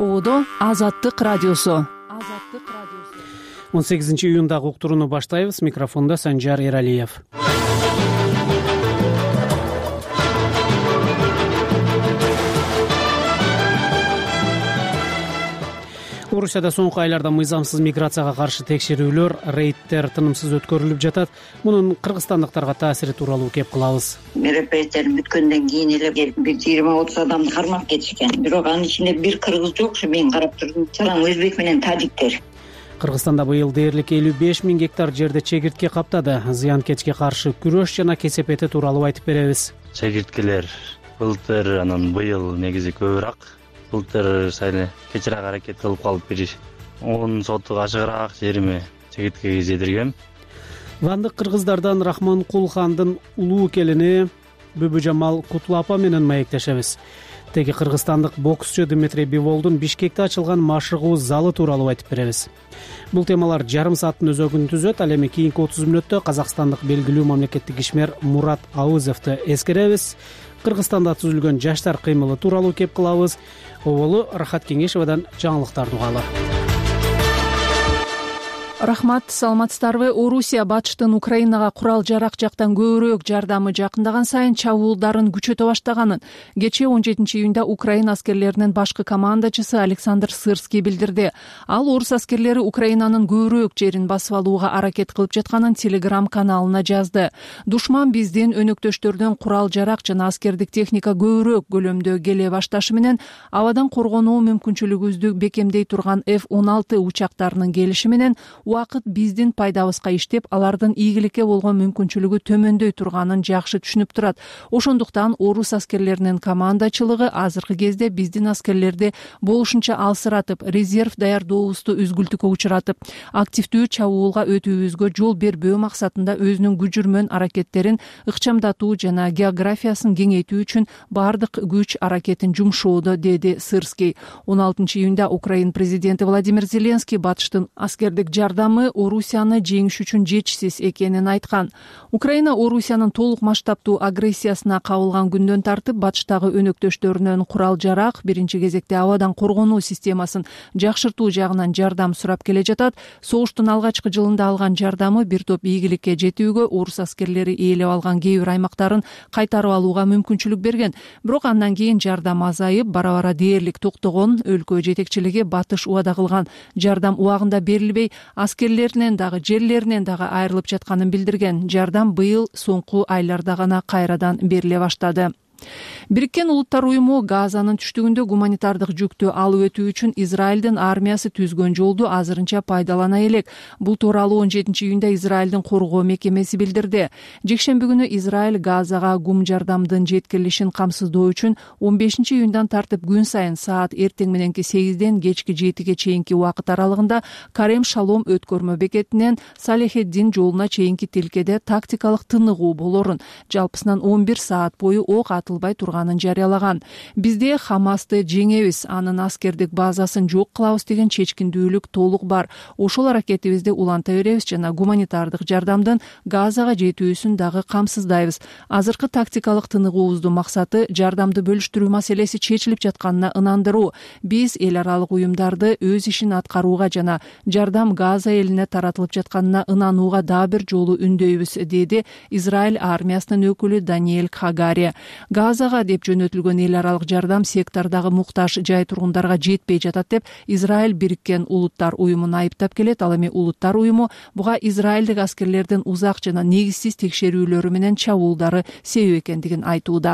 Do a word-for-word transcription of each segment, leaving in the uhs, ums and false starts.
Оодо Азаттык радиосу. он сегизинчи июндагы уктурууну баштайбыз. Микрофондо Санжар Эралиев. Орусияда соңку айларда мыйзамсыз миграцияга каршы текшерүүлөр, рейдтер тынымсыз өткөрүлүп жатат. Мунун кыргызстандыктарга таасири тууралуу кеп кылабыз. Мероприятиялар бүткөндөн кийин эле бир жыйырма отуз адамды кармап кетишкен. Бирок анын ичинде бир кыргыз жок, ушу мен карап турдум. Жалаң өзбек менен тажиктер. Кыргызстанда быйыл дээрлик элүү беш миң гектар жерде чегиртке каптады. Зыянкечке каршы күрөш жана кесепети тууралуу айтып беребиз. Чегирткелер былтыр анан быйыл негизи көбүрөөк. Былтыр сайын кечирээк аракет кылып калып бир он сотук ашыгыраак жериме чегирткеге жетиргем. Вандык кыргыздардан Рахманкул хандын улуу келини Бүбүжамал Кутлапа менен маектешебиз. Теги кыргызстандык боксчу Дмитрий Биволдун Бишкекте ачылган машыгуу залы тууралуу айтып беребиз. Бул темалар жарым сааттын өзөгүн түзөт. Ал эми кийинки отуз мүнөттө казакстандык белгилүү мамлекеттик ишмер Мурат Ауызовду эскеребиз. Кыргызстанда түзүлгөн жаштар кыймылы тууралуу кеп кылабыз. Оболу Рахат Кеңешевадан жаңылыктарды угалы. Рахмат, саламатсыздарбы? Орусия батыштын Украинага курал жарак жактан көбүрөөк жардамы жакындаган сайын чабуулдарын күчөтө баштаганын кечээ он жетинчи июнда Украина аскерлеринин башкы командачысы Александр Сырский билдирди. Ал орус аскерлери Украинанын көбүрөөк жерин басып алууга аракет кылып жатканын Telegram каналына жазды. Душман биздин өнөктөштөрдөн курал жарак жана аскердик техника көбүрөөк көлөмдө келе башташы менен абадан коргонуу мүмкүнчүлүгүбүздү бекемдей турган эф он алты учактарынын келиши менен убакыт биздин пайдабызга иштеп, алардын ийгиликке болгон мүмкүнчүлүгү төмөндөй турганын жакшы түшүнүп турат. Ошондуктан орус аскерлеринин командачылыгы азыркы кезде биздин аскерлерди болушунча алсыратып, резерв даярдообузду үзгүлтүккө учуратып, активдүү чабуулга өтүүбүзгө жол бербөө максатында өзүнүн күжүрмөн аракеттерин ыкчамдатуу жана географиясын кеңейтүү үчүн бардык күч аракетин жумшоодо, деди Сырский. он алтынчы июнда Украин президенти Владимир Зеленский батыштын аскердик жардамы Орусияны жеңиш үчүн жетишсиз экенин айткан. Украина Орусиянын толук масштабтуу агрессиясына кабылган күндөн тартып батыштагы өнөктөштөрүнөн курал жарак, биринчи кезекте абадан коргонуу системасын жакшыртуу жагынан жардам сурап келе жатат. Согуштун алгачкы жылында алган жардамы бир топ ийгиликке жетүүгө, орус аскерлери ээлеп алган кээ бир аймактарын кайтарып алууга мүмкүнчүлүк берген. Бирок андан кийин жардам азайып, бара-бара дээрлик токтогон. Өлкө жетекчилиги батыш убада кылган жардам убагында берилбей, аскерлеринен дагы жерлеринен дагы айрылып жатканын билдирген. Жардам быйыл соңку айларда гана кайрадан бериле баштады. Бириккен Улуттар уюму Газанын түштүгүндө гуманитардык жүктү алып өтүү үчүн Израилдин армиясы түзгөн жолду азырынча пайдалана элек. Бул тууралуу он жетинчи июнда Израилдин коргоо мекемеси билдирди. Жекшемби күнү Израиль Газага гум жардамдын жеткирилишин камсыздоо үчүн он бешинчи июндан тартып күн сайын саат эртең мененки сегизден кечки жетиге чейинки убакыт аралыгында Карем Шалом өткөрмө бекетинен Салехеддин жолуна чейинки тилкеде тактикалык тыныгуу болорун, жалпысынан он бир саат бою ок атылбай турганын жарыялаган. Бизде Хамасты жеңебиз, анын аскердик базасын жок кылабыз деген чечкиндүүлүк толук бар. Ошол аракетибизди уланта беребиз жана гуманитардык жардамдын Газага жетүүсүн дагы камсыздайбыз. Азыркы тактикалык тыныгуубуздун максаты жардамды бөлүштүрүү маселеси чечилип жатканына ынандыруу. Биз эл аралык уюмдарды өз ишин аткарууга жана жардам Газа элине таратылып жатканына ынанууга дагы бир жолу үндөйбүз, деди Израиль армиясынын өкүлү Даниэль Хагари. Газага деп жөнөтүлгөн эл аралык жардам сектордагы муктаж жай тургундарга жетпей жатат деп Израиль Бириккен Улуттар уюмун айыптап келет. Ал эми Улуттар уюму буга Израилдик аскерлердин узак жана негизсиз текшерүүлөрү менен чабуулдары себеп экендигин айтууда.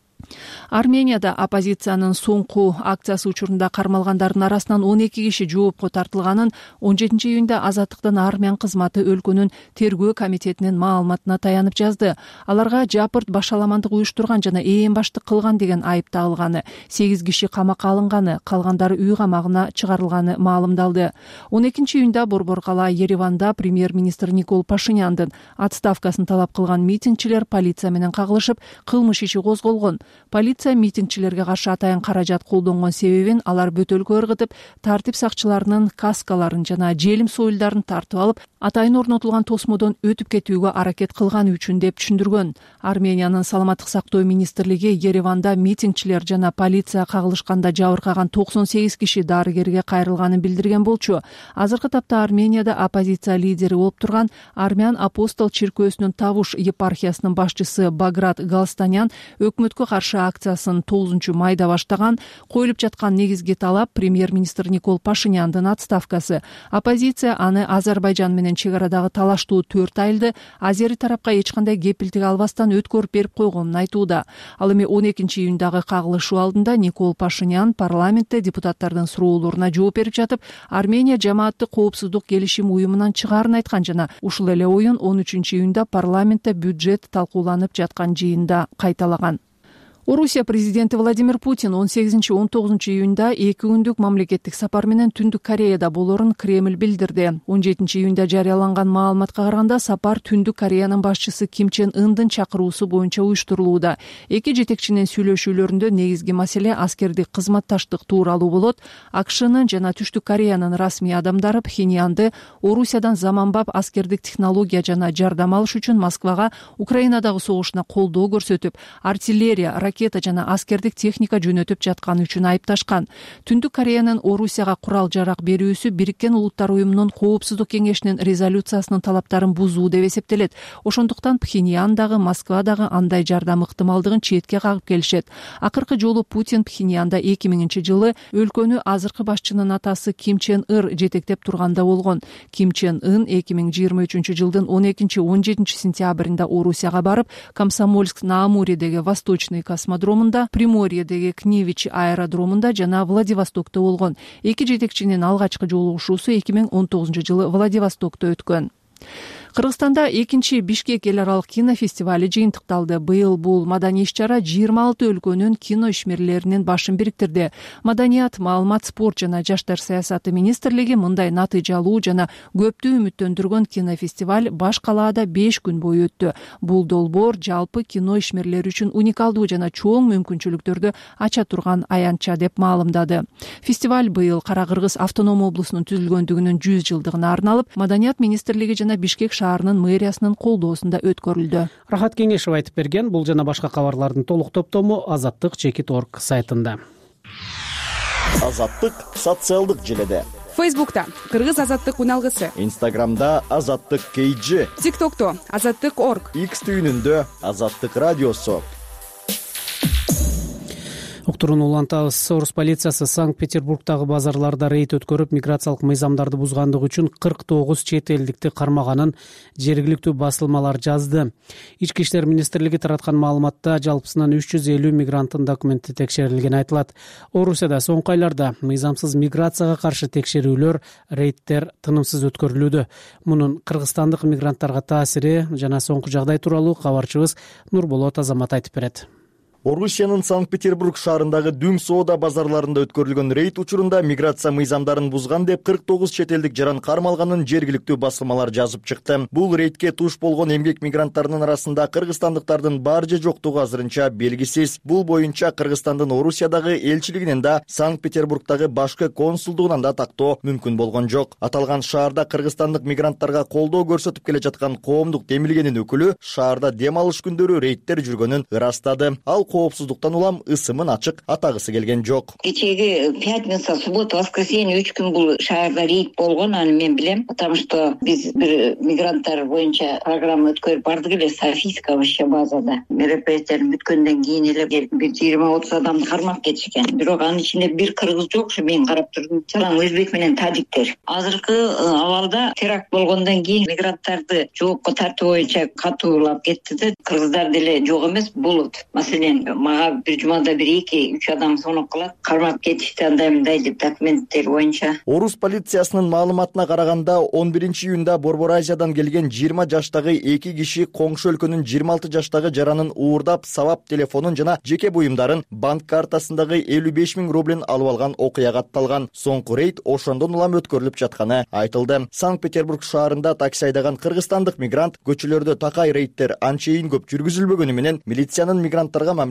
Арменияда оппозициянын соңку акциясы учурунда кармалгандардын арасынан он эки киши жоопко тартылганын он жетинчи июнда Азаттыктын армян кызматы өлкөнүн тергөө комитетинин маалыматына таянып жазды. Аларга жапырт башаламандык уюштурган жана ээн баштык кылган деген айып тагылганы, сегиз киши камакка алынганы, калгандары үй камагына чыгарылганы маалымдалды. он экинчи июнда Борбор кала Ереванда премьер-министр Никол Пашиняндын отставкасын талап кылган митингчилер полиция менен кагылышып, кылмыш иши козголгон. Полиция митингчилерге каршы атайын каражат колдонгон себебин алар бөтөлкө ыргытып, тартип сакчыларынын каскаларын жана желим союлдарын тартып алып, атайын орнотулган тосмодон өтүп кетүүгө аракет кылганы үчүн деп түшүндүргөн. Армениянын саламаттык сактоо министрлиги Ереванда митингчилер жана полиция кагылышканда жабыркаган токсон сегиз киши дарыгерге кайрылганын билдирген болчу. Азыркы тапта Арменияда оппозиция лидери болуп турган Армян апостол чиркөөсүнүн Тавуш епархиясынын башчысы Баграт Галстанян өкмөткө каршы акциясын тогузунчу майда баштаган. Коюлуп жаткан негизги талап премьер-министр Никол Пашиняндын отставкасы. Оппозиция аны Азербайжан менен чек арадагы талаштуу төрт айылды азери тарапка эч кандай кепилдик албастан өткөрүп берип койгонун айтууда. Ал эми он экинчи июндагы кагылышуу алдында Никол Пашинян парламентте депутаттардын суроолоруна жооп берип жатып, Армения жамааттык коопсуздук келишим уюмунан чыгаарын айткан жана ушул эле оюн он үчүнчү июнда парламентте бюджет талкууланып жаткан жыйында кайталаган. Орусия президенти Владимир Путин он сегизинчи он тогузунчу июнда эки күндүк мамлекеттик сапар менен Түндүк Кореяда болорун Кремль билдирди. он жетинчи июнда жарыяланган маалыматка караганда сапар Түндүк Кореянын башчысы Ким Чен Ындын чакыруусу боюнча уюштурулууда. Эки жетекчинин сүйлөшүүлөрүндө негизги маселе аскердик кызматташтык тууралуу болот. АКШнын жана Түштүк Кореянын расмий адамдары Пхеньянды Орусиядан заманбап аскердик технология жана жардам алыш үчүн Москвага Украинадагы согушуна колдоо көрсөтүп, артиллерия, ракета жана аскердик техника жөнөтүп жатканы үчүн айыпташкан. Түндүк Кореянын Орусияга курал жарак берүүсү Бириккен Улуттар уюмунун Коопсуздук кеңешинин резолюциясынын талаптарын бузуу деп эсептелет. Ошондуктан Пхеньян дагы Москва дагы андай жардам ыктымалдыгын четке кагып келишет. Акыркы жолу Путин Пхеньянда эки миңинчи жылы өлкөнү азыркы башчынын атасы Ким Чен Ыр жетектеп турганда болгон. Ким Чен Ын эки миң жыйырма үчүнчү жылдын он экинчи он жетинчи сентябрында Орусияга барып, Комсомольск-на-Амуредеги Восточный космодромунда, Приморьедеги Кневич аэродромунда жана Владивостокто болгон. Эки жетекчинин алгачкы жолугушуусу эки миң он тогузунчу жылы Владивостокто өткөн. Кыргызстанда экинчи Бишкек эл аралык кинофестивали жыйынтыкталды. Быйыл бул маданий иш-чара жыйырма алты өлкөнүн кино ишмерлеринин башын бириктирди. Маданият, маалымат, спорт жана жаштар саясаты министрлиги мындай натыйжалуу жана көптү үмүттөндүргөн кинофестиваль баш калаада беш күн бою өттү. Бул долбоор жалпы кино ишмерлери үчүн уникалдуу жана чоң мүмкүнчүлүктөрдү ача турган аянтча деп маалымдады. Фестиваль быйыл Кара Кыргыз автоном облусунун түзүлгөндүгүнүн жүз жылдыгына арналып, Маданият министрлиги жана Бишкек шаарынын мэриясынын колдоосунда өткөрүлдү. Рахат Кеңешев айтып берген. Бул жана башка кабарлардын толук топтому азаттык чекит точка орг сайтында. Азаттык социалдык желеде. Фейсбукта Кыргыз азаттык уналгысы, Инстаграмда азаттык кейджи, ТикТокто азаттык точка орг, X түйүнүндө азаттык радиосу. Уктурууну улантабыз. Орус полициясы Санкт-Петербургдагы базарларда рейд өткөрүп, миграциялык мыйзамдарды бузгандыгы үчүн кырк тогуз чет элдикти кармаганын жергиликтүү басылмалар жазды. Ички иштер министрлиги тараткан маалыматта жалпысынан үч жүз элүү мигранттын документи текшерилгени айтылат. Орусияда соңку айларда мыйзамсыз миграцияга каршы текшерүүлөр, рейдтер тынымсыз өткөрүлүүдө. Мунун кыргызстандык мигранттарга таасири жана соңку жагдай тууралуу кабарчыбыз Нурболот Азамат айтып берет. Орусиянын Санкт-Петербург шаарындагы Дүң соода базарларында өткөрүлгөн рейд учурунда миграция мыйзамдарын бузган деп кырк тогуз чет элдик жаран кармалганын жергиликтүү басылмалар жазып чыкты. Бул рейдке туш болгон эмгек мигранттарынын арасында кыргызстандыктардын бар же жоктугу азырынча белгисиз. Бул боюнча Кыргызстандын Орусиядагы элчилигинен да, Санкт-Петербургдагы башкы консулдугунан да тактоо мүмкүн болгон жок. Аталган шаарда кыргызстандык мигранттарга колдоо көрсөтүп келе жаткан коомдук демилгенин өкүлү шаарда дем алыш күндөрү рейдтер жүргөнүн ырастады. Ал коопсуздуктан улам ысымын ачык атагысы келген жок. Кечеги пятница, суббота, воскресенье үч күн бул шаарда рейд болгон, аны мен билем. Потому что биз бир мигранттар боюнча программа өткөрүп бардык эле Софийская вообще базада. Мероприятие бүткөндөн кийин эле бир жыйырма отуз адамды кармап кетишкен. Бирок анын ичинде бир кыргыз жок, ушу мен карап турдум. Чалаң өзбек менен тажиктер. Азыркы абалда теракт болгондон кийин мигранттарды жоопко тартуу боюнча катуулап кетти да, кыргыздар деле жок эмес болот. Маселен мага бир жумада бир эки үч адам сонок кылат, кармап кетишти андай мындай деп документтер боюнча. Орус полициясынын маалыматына караганда он биринчи июнда Борбор Азиядан келген жыйырма жаштагы эки киши коңшу өлкөнүн жыйырма алты жаштагы жаранын уурдап, сабап телефонун жана жеке буюмдарын, банк картасындагы элүү беш миң рублин алып алган окуяга атталган. Соңку рейд ошондон улам өткөрүлүп жатканы айтылды. Санкт-Петербург шаарында такси айдаган кыргызстандык мигрант көчөлөрдө такай рейдтер анчейин көп жүргүзүлбөгөнү менен милициянын мигранттарга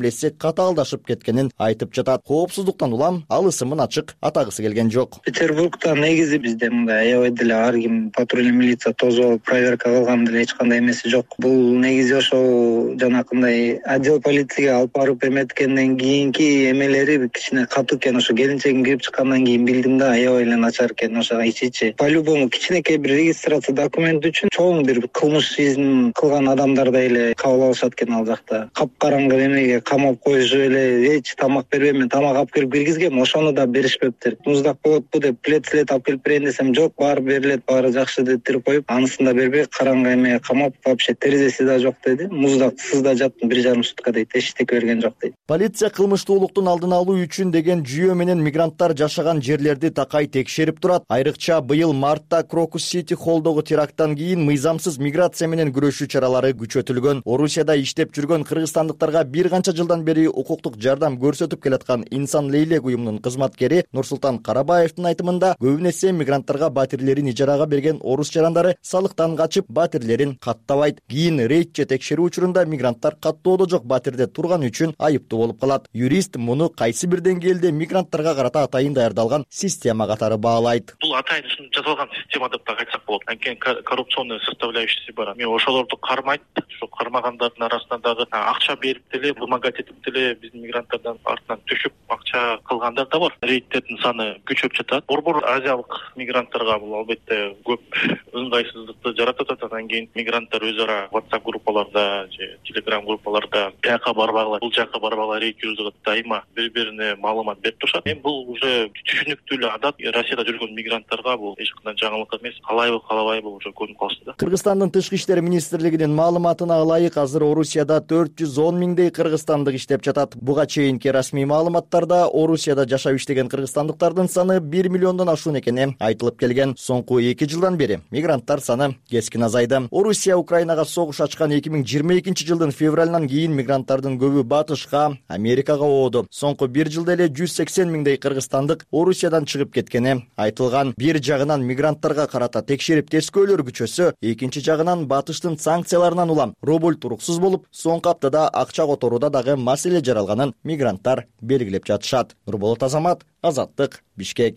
мамилеси катаалдашып кеткенин айтып жатат. Коопсуздуктан улам ал ысымын ачык атагысы келген жок. Петербургда негизи бизде мындай аябай деле ар ким патрульный милиция тосуп алып проверка кылган деле эч кандай эмеси жок. Бул негизи ошол жанакындай отдел полицияга алып барып эметкенден кийинки эмелери кичине катуу экен. Ошо келинчегим кирип чыккандан кийин билдим да, аябай эле начар экен. Ошого ичи-ичи по-любому кичинекей бир регистрация документ үчүн чоң бир кылмыш ишин кылган адамдардай эле кабыл алышат экен ал жакта. Капкараңгы эмеге камап коюшуп эле эч тамак бербейм, мен тамак алып келип киргизгем, ошону да беришпептир. Муздак болотпу деп плед-след алып келип берейин десем, жок, баары берилет, баары жакшы дептирип коюп, анысын да бербей караңгы эмеге камап, вообще терезеси да жок деди. Муздак сызда жаттым бир жарым сутка дейт, эчтеке берген жок дейт. Полиция кылмыштуулуктун алдын алуу үчүн деген жүйө менен мигранттар жашаган жерлерди такай текшерип турат. Айрыкча быйыл мартта Крокус Сити холлдогу теракттан кийин мыйзамсыз миграция менен күрөшүү чаралары күчөтүлгөн. Орусияда иштеп жүргөн кыргызстандыктарга бир канча жылдан бери укуктук жардам көрсөтүп келаткан Инсан Лейлек уюмунун кызматкери Нурсултан Карабаевдин айтымында көбүн эсе мигранттарга батирлерин ижарага берген орус жарандары салыктан качып батирлерин каттабайт. Кийин рейд же текшерүү учурунда мигранттар каттоодо жок батирде турган үчүн айыптуу болуп калат. Юрист муну кайсы бир деңгээлде мигранттарга карата атайын даярдалган система катары баалайт. Бул атайын жасалган система деп да айтсак болот. Анткени коррупционный составляющийси бар. Мен ошолорду кармайт, ошо кармагандардын арасында дагы акча берип деле, вымогать этип деле биздин мигранттардан артынан түшүп акча кылгандар да бар. Рейдтердин саны күчөп жатат. Борбор азиялык мигранттарга бул албетте көп ыңгайсыздыкты жаратат. Андан кийин мигранттар өз ара WhatsApp группаларда же Telegram группаларда бияка барбагыла, бул жака барбагыла рейд жүргүзүп дайыма бири-бирине маалымат берип турушат. Эми бул уже түшүнүктүү эле адат. Россияда жүргөн мигранттарга бул эч кандай жаңылык эмес. Калайбы, калабайбы уже көрүнүп калсын да. Кыргызстандын тышкы иштер министрлигинин маалыматына ылайык азыр Орусияда төрт жүз он миңдей кыргызстандык иштеп жатат. Буга чейинки расмий маалыматтарда Орусияда жашап иштеген кыргызстандыктардын саны бир миллиондон ашуун экени айтылып келген. Соңку эки жылдан бери мигранттар саны кескин азайды. Орусия Украинага согуш ачкан эки миң жыйырма экинчи жылдын февралынан кийин мигранттардын көбү батышка, Америкага ооду. Соңку бир жылда эле жүз сексен миңдей кыргызстандык Орусиядан чыгып кеткени айтылган. Бир жагынан мигранттарга карата текшерип тескөөлөр күчөсө, экинчи жагынан батыштын санкцияларынан улам рубль туруксуз болуп, соңку аптада акча которууда дагы маселе жаралганын мигранттар белгилеп жатышат. Нурболот Азамат, Азаттык, Бишкек.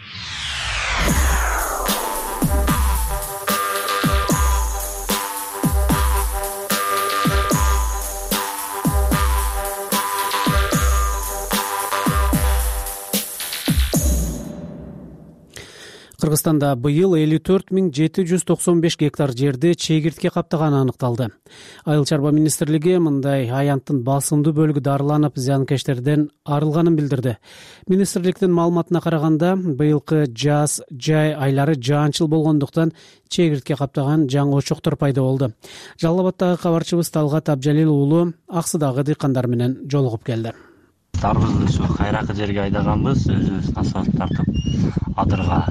Кыргызстанда быйыл элүү төрт миң жети жүз токсон беш гектар жерди чегиртке каптаганы аныкталды. Айыл чарба министрлиги мындай аянттын басымдуу бөлүгү дарыланып, зыянкечтерден арылганын билдирди. Министрликтин маалыматына караганда, быйылкы жаз жай айлары жаанчыл болгондуктан чегиртке каптаган жаңы очоктор пайда болду. Жалал Абаддагы кабарчыбыз Талгат Абжалил уулу Аксыдагы дыйкандар менен жолугуп келди. Дарбызды ушу кайракы жерге айдаганбыз, өзүбүз асфальт тартып адырга.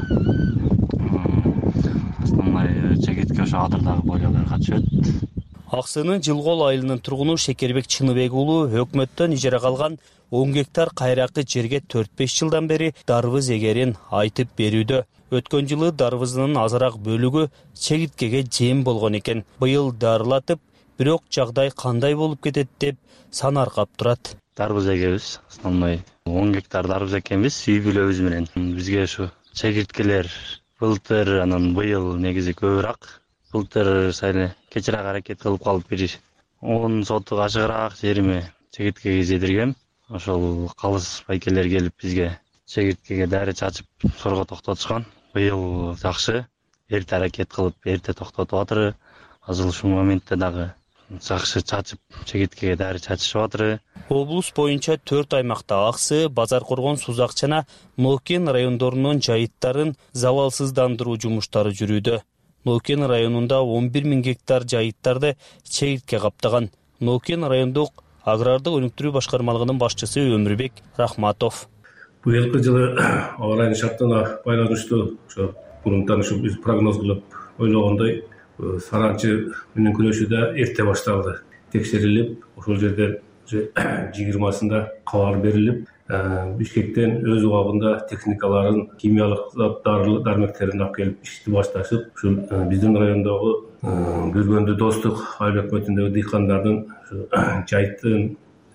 Основной чегиртке ошо адырдагы бойлоолорго түшөт. Аксынын Жылгол айылынын тургуну Шекербек Чыныбек уулу өкмөттөн ижарага алган он гектар кайракы жерге төрт беш жылдан бери дарбыз эгерин айтып берүүдө. Өткөн жылы дарбызынын азыраак бөлүгү чегирткеге жем болгон экен. Быйыл дарылатып, бирок жагдай кандай болуп кетет деп санаркап турат. Дарбыз эгебиз, основной он гектар дарбыз экенбиз, үй бүлөбүз менен. Бизге ушу чегирткелер былтыр, анан быйыл негизи көбүрөөк. Былтыр сайын кечирээк аракет кылып калып бир он сотук ашыгыраак жериме чегирткеге зедиргем. Ошол калыс байкелер келип бизге чегирткеге дары чачып сорго токтотушкан. Быйыл жакшы, эрте аракет кылып, эрте токтотуп атыр. Азыр ушул моментте дагы жакшы чачып, чегирткеге дары чачышып атыр. Облус боюнча төрт аймакта Аксы, Базар Коргон, Сузак жана Нокен райондорунун жайыттарын залалсыздандыруу жумуштары жүрүүдө. Нокен районунда он бир миң гектар жайыттарды чегиртке каптаган. Нокен райондук агрардык өнүктүрүү башкармалыгынын башчысы Өмүрбек Рахматов. Быйылкы жылы аба ырайынын шартына байланыштуу ошо мурунтан ушу биз прогноз кылып ойлогондой саранчы менен күрөшүү да эрте башталды. Текшерилип, ошол жерде жыйырмасында кабар берилип, Бишкектен өз убагында техникаларын, химиялык дармектерин алып келип ишти башташып, ушул биздин райондогу Бүргөндү Достук айыл өкмөтүндөгү дыйкандардын жайыттын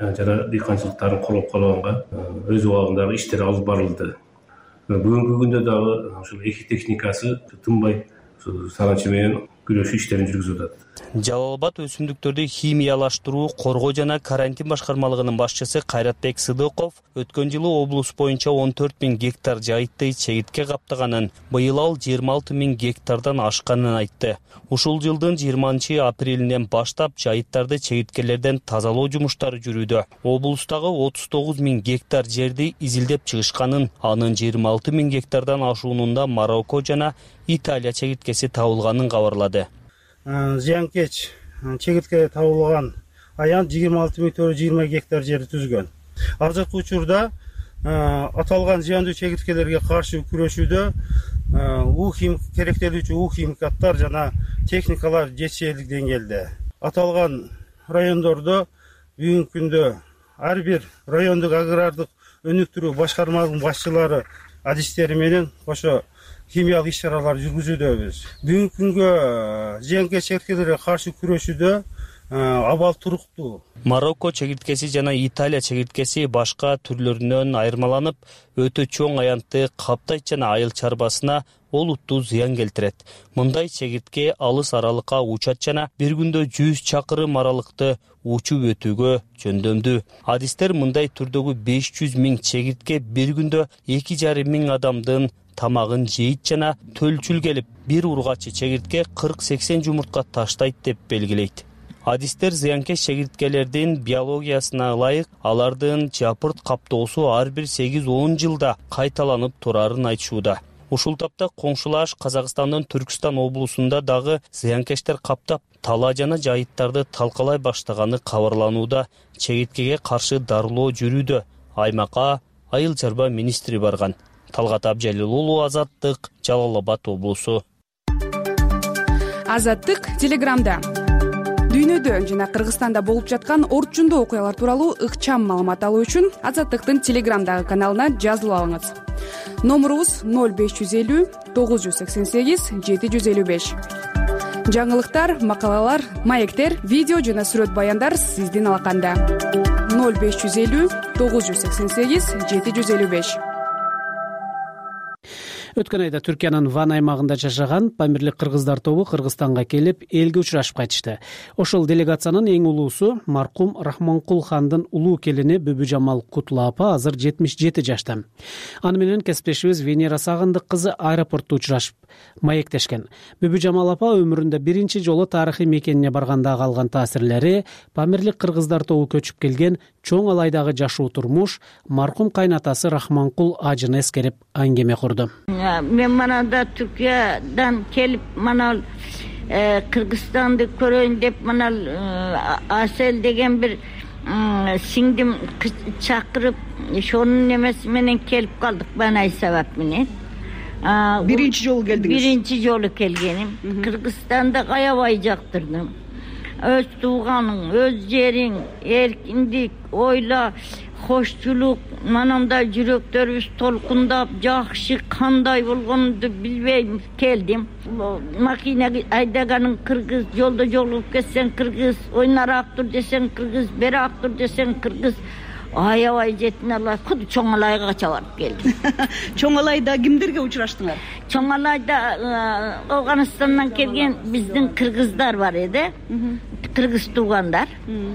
жана дыйканчылыктарын колдоп калганга өз убагындагы иштер алып барылды. Бүгүнкү күндө дагы ушул эки техникасы тынбай саранчы менен күрөшүү иштерин жүргүзүп атат. Жалал Абад өсүмдүктөрдү химиялаштыруу, коргоо жана карантин башкармалыгынын башчысы Кайратбек Сыдыков өткөн жылы облус боюнча он төрт миң гектар жайытты чегитке каптаганын, быйыл ал жыйырма алты миң гектардан ашканын айтты. Ушул жылдын жыйырманчы апрелинен баштап жайыттарды чегиткелерден тазалоо жумуштары жүрүүдө. Облустагы отуз тогуз миң гектар жерди изилдеп чыгышканын, анын жыйырма алты миң гектардан ашуунунда Марокко жана Италия чегиткеси табылганын кабарлады. Зыянкеч чегитке табылган аян жыйырма алты миң төрт жүз жыйырма гектар жерди түзгөн. Азыркы учурда аталган зыяндуу чегиткелерге каршы күрөшүүдө ухим керектелүүчү ухимикаттар жана техникалар жетишерлик деңгээлде. Аталган райондордо бүгүнкү күндө ар бир райондук агрардык өнүктүрүү башкармалыгынын башчылары адистери менен кошо химиялык иш-чаралар жүргүзүүдөбүз. Бүгүнкү күнгө зыянкеч чегиткелерге каршы күрөшүүдө абал туруктуу. Марокко чегиткеси жана Италия чегиткеси башка түрлөрүнөн айырмаланып, өтө чоң аянтты каптайт жана айыл чарбасына олуттуу зыян келтирет. Мындай чегитке алыс аралыкка учат жана бир күндө жүз чакырым аралыкты учуп өтүүгө жөндөмдүү. Адистер мындай түрдөгү беш жүз миң чегитке бир күндө эки жарым миң адамдын тамагын жейт жана төлчүл келип, бир ургачы чегитке кырк сексен жумуртка таштайт деп белгилейт. Адистер зыянкеч чегиткелердин биологиясына ылайык алардын жапырт каптоосу ар бир сегиз он жылда кайталанып турарын айтышууда. Ушул тапта коңшулаш Казакстандын Түркстан облусунда дагы зыянкечтер каптап, тала жана жайыттарды талкалай баштаганы кабарланууда. Чегиткеге каршы дарылоо жүрүүдө. Аймакка айыл чарба министри барган. Талгат Абжалил уулу, Азаттык, Жалал Абад облусу. Азаттык Телеграмда. Дүйнөдө жана Кыргызстанда болуп жаткан орчундуу окуялар тууралуу ыкчам маалымат алуу үчүн Азаттыктын Телеграмдагы каналына жазылып алыңыз. Номурубуз ноль беш жүз элүү тогуз жүз сексен сегиз жети жүз элүү беш. Жаңылыктар, макалалар, маектер, видео жана сүрөт баяндар сиздин алаканда. ноль беш жүз элүү тогуз жүз сексен сегиз жети жүз элүү беш. Өткөн айда Түркиянын Ван аймагында жашаган Памирлик кыргыздар тобу Кыргызстанга келип, элге учурашып кайтышты. Ошол делегациянын эң улуусу маркум Рахманкул хандын улуу келини Бүбүжамал Кутла апа азыр жетимиш жети жашта. Аны менен кесиптешибиз Венера Сагындык кызы аэропортто учурашып маектешкен. Бүбүжамал апа өмүрүндө биринчи жолу тарыхый мекенине барганда калган таасирлери, Памирлик кыргыздар тобу көчүп келген чоң алайдагы жашоо турмуш, маркум кайнатасы Рахманкул ажыны эскерип аңгеме курду. Мен манада Түркиядан келип, манал Кыргызстанды көрөйүн деп, манал Асел деген бир сиңдим чакырып, ошонун немеси менен келип калдык, банай сабап менен. Биринчи жолу келдиңиз? Биринчи жолу келгеним. Кыргызстанды аябай жактырдым. Өз тууганың, өз жериң, эркиндик, ойла, кошчулук, манандай жүрөктөрүбүз толкундап, жакшы кандай болгонду билбейм келдим. Макина айдаганың кыргыз, жолдо жолугуп кетсең кыргыз, ойнараак тур десең кыргыз, бераак тур десең кыргыз. Аябай жетин алай, куду Чоң Алайга кача барып келдим. Чоң Алайда кимдерге учураштыңар? Чоң Алайда Афганистандан келген биздин кыргыздар бар эди. Кыргыз туугандар.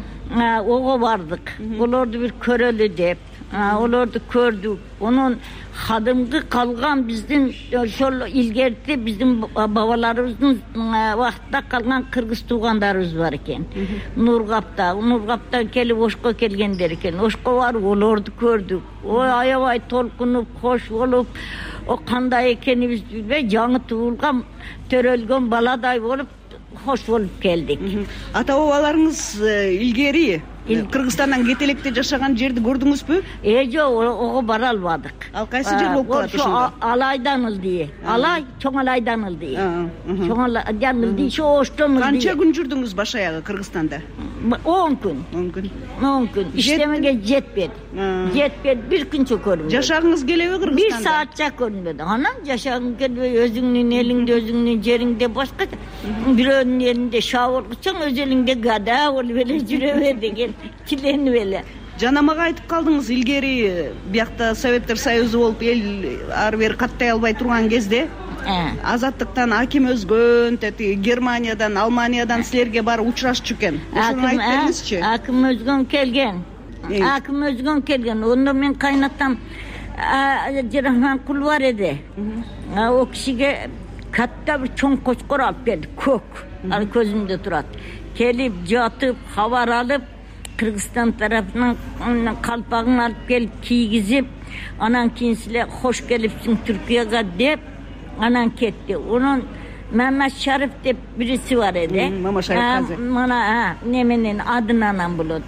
Ого бардык. Олорду бир көрөлү деп, олорду көрдүк. Онун кадимки калган биздин ошол илгерти биздин бабаларыбыздын убактында калган кыргыз туугандарыбыз бар экен. Нургапта, Нургаптан келип Ошко келгендер экен. Ошко барып олорду көрдүк. Ой, аябай толкунуп, кош болуп, о кандай экенибизди билбей, жаңы туулган, төрөлгөн баладай болуп, хош болуп келдик. Ата бабаларыңыз илгери Кыргызстандан кете электе жашаган жерди көрдүңүзбү? Э, жок, ого бара албадык. Ал кайсы жер болуп калат ошондо? Алайдан ылдый. Алай, Чоң Алайдан ылдый. Чоң Алайдан ылдый, Оштон ылдый. Канча күн жүрдүңүз баш аягы Кыргызстанда? он күн. он күн. он күн. Иштемеге жетпedi. Жетпedi, бир күнчө көрдүм. Жашагыңыз келеби Кыргызстанда? бир саатча көрүнбөдү. Анан жашагың келбей, өзүңдүн элиңде, өзүңдүн жериңде башка, бирөөнүн элинде шабыргычаң, өз элиңде гада болуп эле жүрө бер деген. тиленип эле. жана мага айтып калдыңыз, илгери биякта Советтер Союзу болуп эл ары бери каттай албай турган кезде азаттыктан аким өзгөн, тети Германиядан, Алманиядан силерге барып учурашчу экен. Ошону айтып бериңизчи. Аким өзгөн келген. Аким өзгөн келген. Онда мен кайнатам Жирахманкул бар эди. О кишиге катта бир чоң кочкор алып келди, көк. Ал көзүмдө турат. Келип жатып, хабар алып, Кыргызстан тарапынан калпагын алып келип кийгизип, анан кийин силер хош келипсиң Түркияга деп, анан кетти. Онун Мамат Шариф деп бириси бар эди. Мама Шариф казы. Мана неменен адынан болот.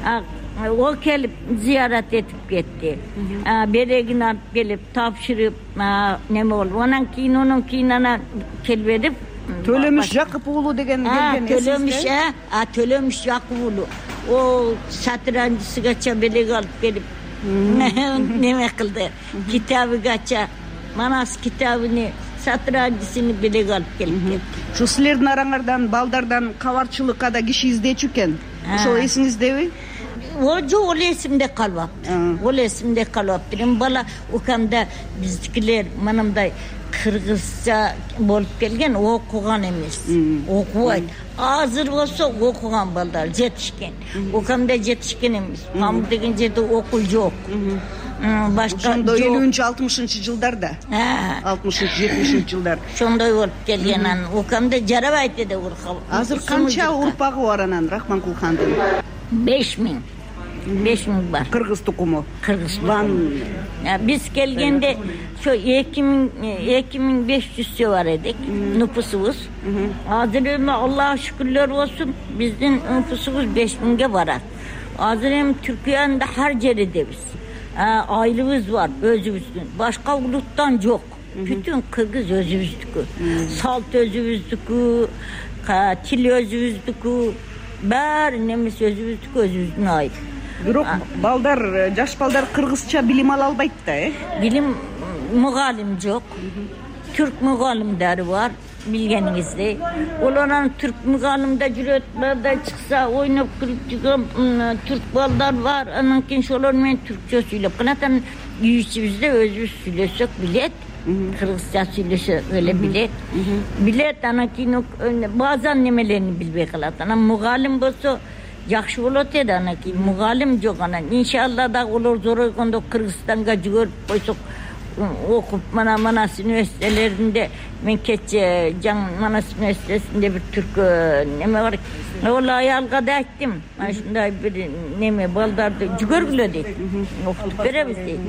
О келип зиярат этип кетти. Берегин алып келип тапшырып неме болду. Анан кийин онун кийин анан келбедип Төлөмүш Жакып уулу деген келген. Төлөмүш, а Төлөмүш Жакып уулу. О сатыранчысыгача белек алып келип неме кылды. Китабыгача Манас китабыны сатыранчысын белек алып келип. Ушу силердин араңардан балдардан кабарчылыкка да киши издечү экен. Ошол эсиңиздеби? О жок, ол эсимде калбаптыр. Ол эсимде калбаптыр. Эми бала укамда биздикилер манамдай кыргызча болуп келген, окуган эмес. Окубайт. Азыр болсо окуган балдар жетишкен. Укамда жетишкен эмес. Мамыр деген жерде окуу жок. Башка ошондой элүүнчү алтымышынчы жылдарда. алтымышынчы жетимишинчи жылдар. Ошондой болуп келген. Анан укамда жарабайт деди уркап. Азыр канча урпагы бар анан Рахманкул хандын? беш миң. беш миң бар. Кыргыз тукуму. Кыргыз тукуму. Биз келгенде ошо эки миң беш жүзчө бар эдик. Нупусубуз. Азыр эми Аллага шүкүрлөр болсун, биздин нупусубуз беш миңге барат. Азыр эми Түркиянын ар жеридебиз. Айлыбыз бар өзүбүздүн. Башка улуттан жок. Бүтүн кыргыз өзүбүздүкү. Салт өзүбүздүкү, тил өзүбүздүкү, баары немес өзүбүздүкү, өзүбүздүн айыл. Бирок балдар, жаш балдар кыргызча билим ала албайт да, э? Билим мугалим жок. Түрк мугалимдери бар, билгениңиздей. Олардан түрк мугалимде жүрөт, да чыкса ойноп күлүп жүргөн түрк балдар бар. Анан кийин ошолор менен түркчө сүйлөп, канатан үй ичибизде өзүбүз сүйлөсөк билет. Кыргызча сүйлөшө эле билет. Билет, анан кийин баазан немелерин билбей калат. Анан мугалим болсо жакшы болот эди. Анан кийин мугалим жок. Анан иншалла дагы олор зоройгондо Кыргызстанга жүгөрүп койсок, окуп мана Манас университеттеринде, мен кече жаң Манас университетинде бир түркө неме бар. Ол аялга да айттым, ушундай бир неме балдарды жүгөргүлө дейт. Окутуп беребиз дейт.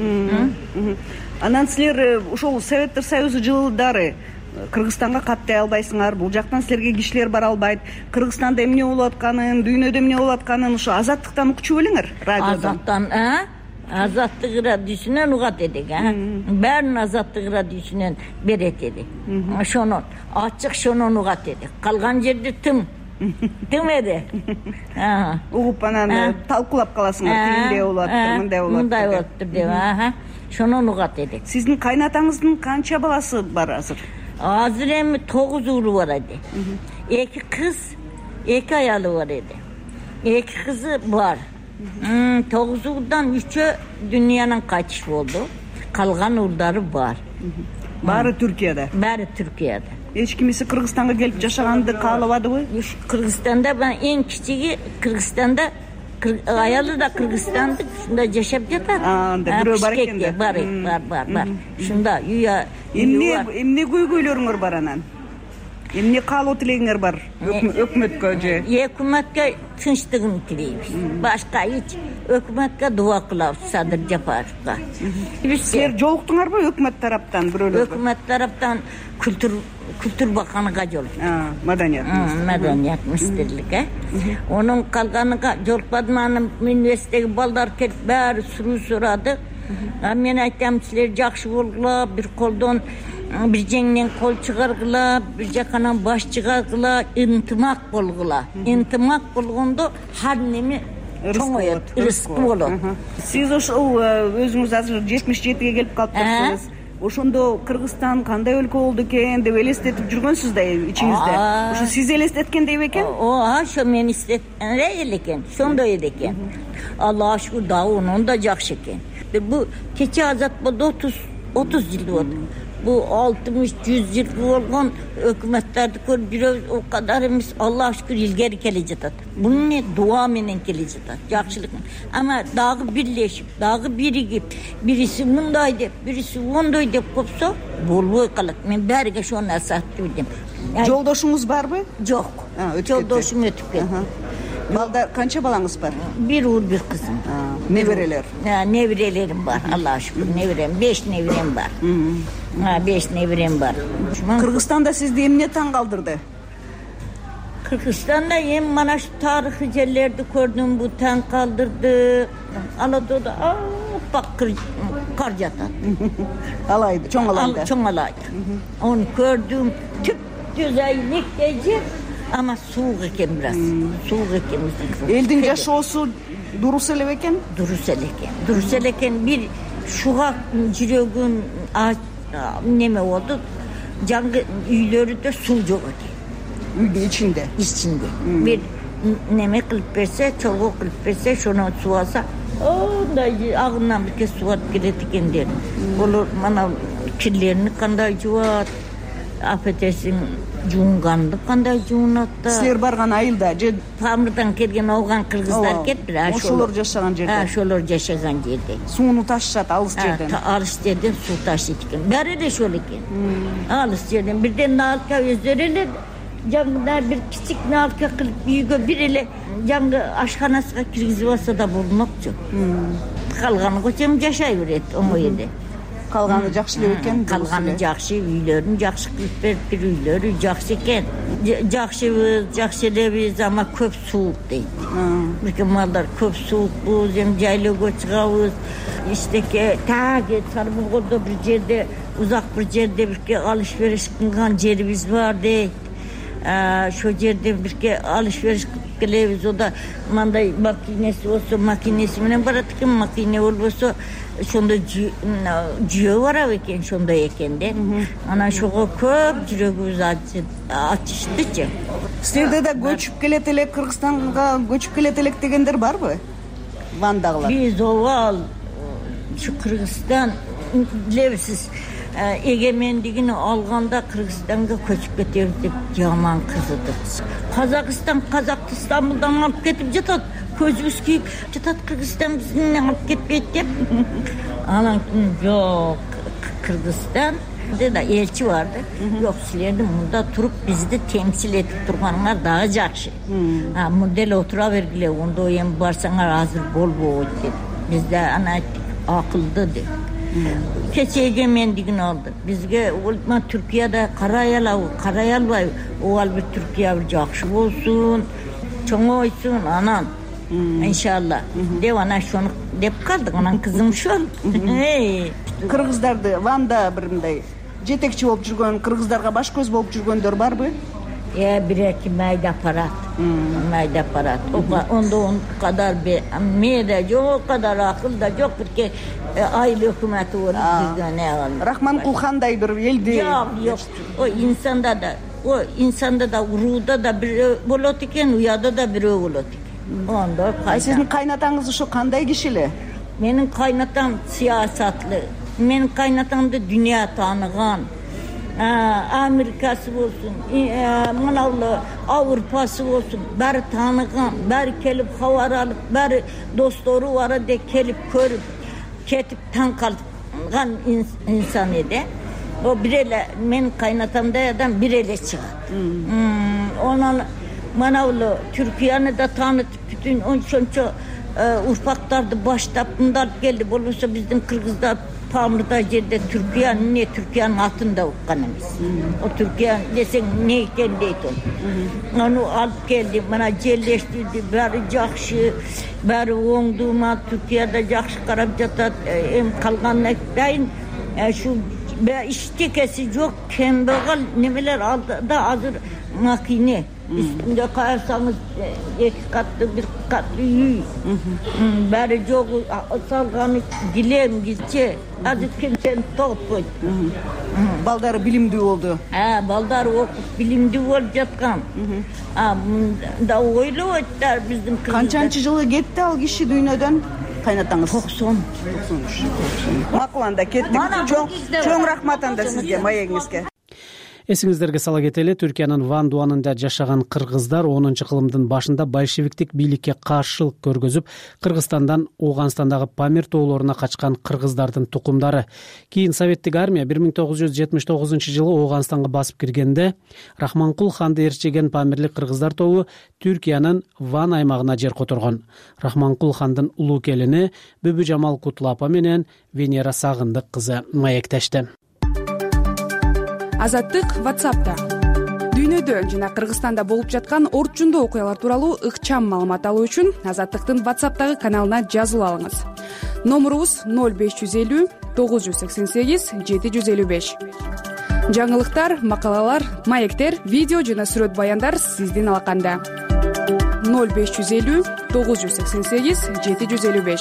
Анан силер ошол Советтер Союзу жылдары Кыргызстанга каттай албайсыңар. Бул жактан силерге кишилер бара албайт. Кыргызстанда эмне болуп атканын, дүйнөдө эмне болуп атканын ошо азаттыктан укчу белиңер, радиодон. Азаттан, а? Азаттык радиосунан угат эдик, а? Баарын Азаттык радиосунан берет эдик. Ошонун ачык шонун угат эдик. Калган жерде тым. Тым эди. Угуп анан талкуулап каласыңар, тигиндей болуп атты, мындай болуп атты. Мындай болуп атты деп, аха. Шонун угат эдик. Сиздин кайнатаңыздын канча баласы бар азыр? Азыр эми тогуз уулу бар эди. Эки кыз, эки аялы бар эди. Эки кызы бар. Тогуз уулдан үчөө дүйнөнүн кайтыш болду. Калган уулдары бар. Баары Түркияда. Баары Түркияда. Эч кимиси Кыргызстанга келип жашаганды каалабадыбы? Кыргызстанда эң кичиги Кыргызстанда, аялы да Кыргызстанда ушунда жашап жатат. Анда бирөө бар экен да. Бар, бар, бар, бар. Ушунда үйө эмне эмне көйгөйлөрүңөр бар анан? Эмне каалоо тилегиңер бар өкмөткө же? Өкмөткө тынчтыгын тилейбиз. Башка эч өкмөткө дуа кылабыз, Садыр Жапаровго. Силер жолуктуңарбы өкмөт тараптан бирөөлөргө? Өкмөт тараптан kültür kültür bakanıga joluktu. Madaniyat ministrligi. Madaniyat ministrligi. Onun kalganıga jolukpadım. Anam üniversitedeki balдар kelip bari suruu soradı. Men aytам, sizler jakşı bolgula, bir koldan bir jengden kol çıgargıla, bir jakanan baş çıgargıla, intimak bolgula. Intimak bolgondo har nemi çoğoyot, rizqi bolot. Siz ошол өзүңүз азыр жетимиш жетиге келип калыптырсыз. ошондо Кыргызстан кандай өлкө болду экен деп элестетип жүргөнсүз да ичиңизде. Ошо сиз элестеткендей бекен? Ооба, ошо мен элестеткендей эле экен, ошондой эле экен. Аллага шүкүр, дагы онун да жакшы экен. Бу кече азат болду отуз отуз жыл болду. Бу алтымыш жүз жыл болгон өкмөттөрдү көрүп жүрөбүз, о кадар эмес. Аллага шүкүр илгери келе жатат. Бул не дуа менен келе жатат, жакшылык. Ама дагы бирлешип, дагы биригип, бириси мындай деп, бириси ондой деп копсо болбой калат. Мен бәргө ошону насаат бердим. Жолдошуңуз барбы? Жок. Жолдошум өтүп кетти. Балдар, канча балаңыз бар? Бир уул, бир кызым. Неберелер? Неберелерим бар, Аллага шүкүр, неберем, беш неберем бар. Ha, beş nevrem var. Kırgızistan'da sizde emniyet taң kaldırdı? Kırgızistan'da em mana şu tarihi yerlerde gördüm, bu taң kaldırdı. Anadolu'da appak kar yatar. Alaydı, çoğun alaydı. Çoğun alaydı. Onu gördüm, tüp güzellik gece ama soğuk eken biraz. Soğuk eken bizim. Eldin yaşosu durus ele eken? Durus ele eken. Durus ele eken bir şuğa jirögün neme oldu? Жаңғы үйлерде су жоқ екен. Үйде içinde? İçinde. Hmm. Bir neme kılıp verse, çolgu kılıp verse, şunu su alsa, onday ağından bir kez su atıp giret eken der. Olur, bana kirlerini kanday juvat, affedersin, juğungandı kanday juğunatta. Sizler bargan ayılda? Pamırdan kelgen oğan kırgızlar kettir. Oşolor yaşagan jerde? Oşolor yaşagan jerde. Suunu taşışat, alыс жерден? Alыс жерден su taşıydı eken. Beri de şöyle eken. Alыс жерден. Birden nalka özlerine жаңғыда bir kiçik nalka kılıp büyüge bir ele жаңғы aşxanasıga kirgizip alsa da bulmak çok. Kalganı koçam yaşay veredi o yerde. Kalganı жақсы эле экен? Kalganı жақсы, үйлерін жақсы кылып берип, bir үйлері жақсы eкен. Жақсыбыз, жақсы элебиз, ama көп суық дейт. Бирке малдар көп суықпуз, эми жайлоого чыгабыз. İşteki tagi Sarıbulgur'da bir жерде, uzak bir жерде birke alışveriş kılgan жерибиz var deyt. Şu жерде birke alışveriş kılıp gelebiz. O da manday makinesi olsa makinesi menen barat eken, makine olbosa şonda jüyo var eken, şonda eken de. Ana şoga köp жүрөгүбүз ачышты. Силерде да көчүп келет элек, Кыргызстанга көчүп келет элек дегендер барбы? Вандагылар. Биз овал şu Kırgızistan bilebisiz egemenligini alganda Kırgızistan'a köçüp ketebiz dep jaman kızıdık. Kazakistan, Kazak İstanbul'dan alıp ketip jatat, közübüz kiyip jatat, Kırgızistan bizden alıp ketpeyt dep. Anan yok, Kırgızistan da elçi vardı. Yok, silerdi munda turup bizi de temsil etip turganlar daha jakşı. Ha, model otura vergile, onda o yem barsaňar hazır bol bol dep. Bizde ana akıldı de. Keçe egemendigini aldı. Bizge ulma Türkiye'de karayala, karayalbay, o al bir Türkiye bir jakşı bolsun, çoğ oysun anan. İnşallah. Dep ana şonu dep kaldık, anan kızım şol. Kırgızdardı Van'da bir mындай жетекчи болуп жүргөн, кыргыздарга баш көз болуп жүргөндөр барбы? Ya bir iki mayda aparat, mayda aparat. Onda on kadar bir meyde yok, o kadar akıl da yok ki aile hükümeti olur bizde ne olur. Rahman Kulhan'day bir eldi. Yok yok. O insanda da, o insanda da uruda da bir bolot iken, uyada da bir bolot iken. Onda kayda. Sizin kaynatanız şu kanday kişili? Benim kaynatam siyasatlı. Benim kaynatam da dünya tanıgan. Amerikası olsun, Manavlı Avrupası olsun, bari tanıgan, bari kelip havar alıp, bari dostları var de kelip körüp, ketip tan kalgan insan ede. O birele, men kaynatamda adam birele çıkar. Hmm, onun Manavlı Türkiye'ni de tanıtıp, bütün on şonça ufaklardı başta bunlar geldi. Olursa bizim Kırgızlar Pamırda jerde Türkiye'nin ne Türkiye'nin altında okkanımız. O Türkiye desen ne iken deyt o. Onu alıp geldi, bana jelleştirdi, bari jakşı, bari oğduğuma Türkiye'de jakşı karab jatat, hem kalganlık dayin, şu iştekesi yok, kembegal nemeler aldı da hazır makine, Üstünde koyarsanız iki katlı bir katlı үй. Bari çok salganı dilem gitçe. Azıcık kimsenin toğut koydu. Балдары билимдүү болду. Ha, balдар okup bilimdi olup жаткан. Ha, da ойлоп айтар биздин кыздар. Канчанчы жылы кетти ал киши дүйнөдөн? Кайнатаңыз? токсон. токсон үч. Макул анда кеттик. Чоң чоң рахмат анда сизге, маегиңизге. Эсиңиздерге сала кетели, Түркиянын Ван Дуанында жашаган кыргыздар онунчу кылымдын башында большевиктик бийликке каршылык көргөзүп, Кыргызстандан Ооганстандагы Памир тоолоруна качкан кыргыздардын тукумдары. Кийин Советтик армия бир миң тогуз жүз жетимиш тогузунчу жылы Ооганстанга басып киргенде, Рахманкул ханды ээрчиген памирлик кыргыздар тобу Түркиянын Ван аймагына жер которгон. Рахманкул хандын улуу келини Бүбүжамал Кутлапа менен Венера Сагындык кызы маектешти. Азаттык WhatsApp'та. Дүйнөдө жана Кыргызстанда болуп жаткан орчундуу окуялар тууралуу ыкчам маалымат алуу үчүн Азаттыктын WhatsApp'тагы каналына жазылып алыңыз. Номурубуз ноль беш жүз элүү тогуз жүз сексен сегиз жети жүз элүү беш. Жаңылыктар, макалалар, маектер, видео жана сүрөт баяндар сиздин алаканда. ноль беш жүз элүү тогуз жүз сексен сегиз жети жүз элүү беш.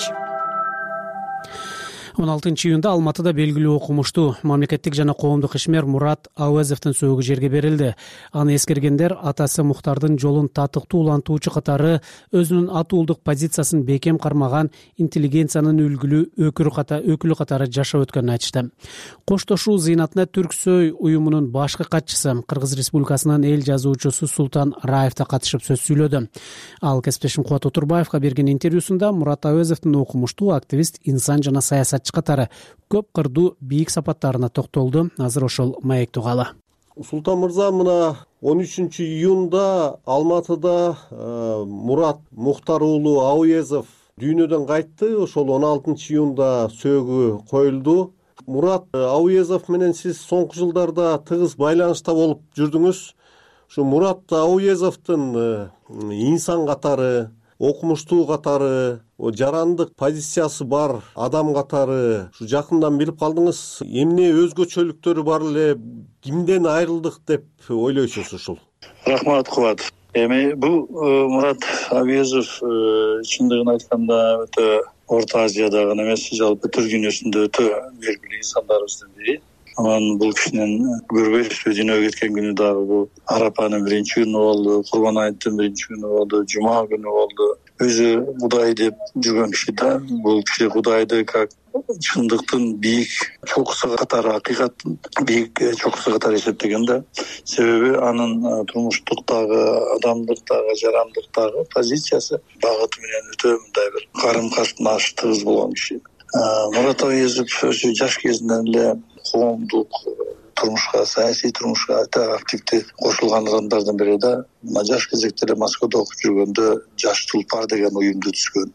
он алтынчы июнда Алматыда белгилүү окумуштуу мамлекеттик жана коомдук ишмер Мурат Ауезовдун сөөгү жерге берилди. Аны эскергендер атасы Мухтардын жолун татыктуу улантуучу катары өзүнүн атуулдук позициясын бекем кармаган интеллигенциянын үлгүлүү өкүрү ката өкүлү катары жашап өткөнүн айтышты. Коштошуу зыйнатына Түрксөй уюмунун башкы катчысы Кыргыз Республикасынын эл жазуучусу Султан Раев да катышып сөз сүйлөдү. Ал кесиптешим Кубат Отурбаевга берген интервьюсунда Мурат Ауезовдун окумуштуу активист, инсан жана саясат катары көп кырдуу бийик сапаттарына токтолду. Азыр ошол маекти угалы. Султан мырза, мына он үчүнчү июнда Алматыда э, Мурат Мухтар уулу Ауезов дүйнөдөн кайтты. Ошол он алтынчы июнда сөөгү коюлду. Мурат Ауезов менен сиз соңку жылдарда тыгыз байланышта болуп жүрдүңүз. Ушу Мурат Ауезовдун э, инсан катары, окумуштуу катары, жарандык позициясы бар адам катары ушу жакындан билип калдыңыз. Эмне өзгөчөлүктөрү бар эле, кимден айрылдык деп ойлойсуз ушул? Рахмат, Кубат. Эми бул Мурат Ауезов чындыгын айтканда өтө Орто Азияда гана эмес, жалпы Түрк дүйнөсүндө өтө белгилүү инсандарыбыздын бири. Анан бул кишинин көрбөйбүз, дүйнөгө кеткен күнү дагы бул Арапанын биринчи күнү болду, Курбан айттын биринчи күнү болду, Жума күнү болду. Өзү Кудай деп жүргөн киши да. Бул киши Кудайды как чындыктын бийик чокусу катары, акыйкаттын бийик чокусу катары эсептеген да. Себеби анын турмуштуктагы, адамдыктагы, жарандыктагы позициясы багыты менен өтө мындай бир карым катнаш тыгыз болгон киши. Мурат Ауезов өзү жаш кезинен эле коомдук турмушка, саясий турмушка өтө активдүү кошулган адамдардын бири да. Жаш кезекте эле Москвада окуп жүргөндө Жаш Тулпар деген уюмду түзгөн.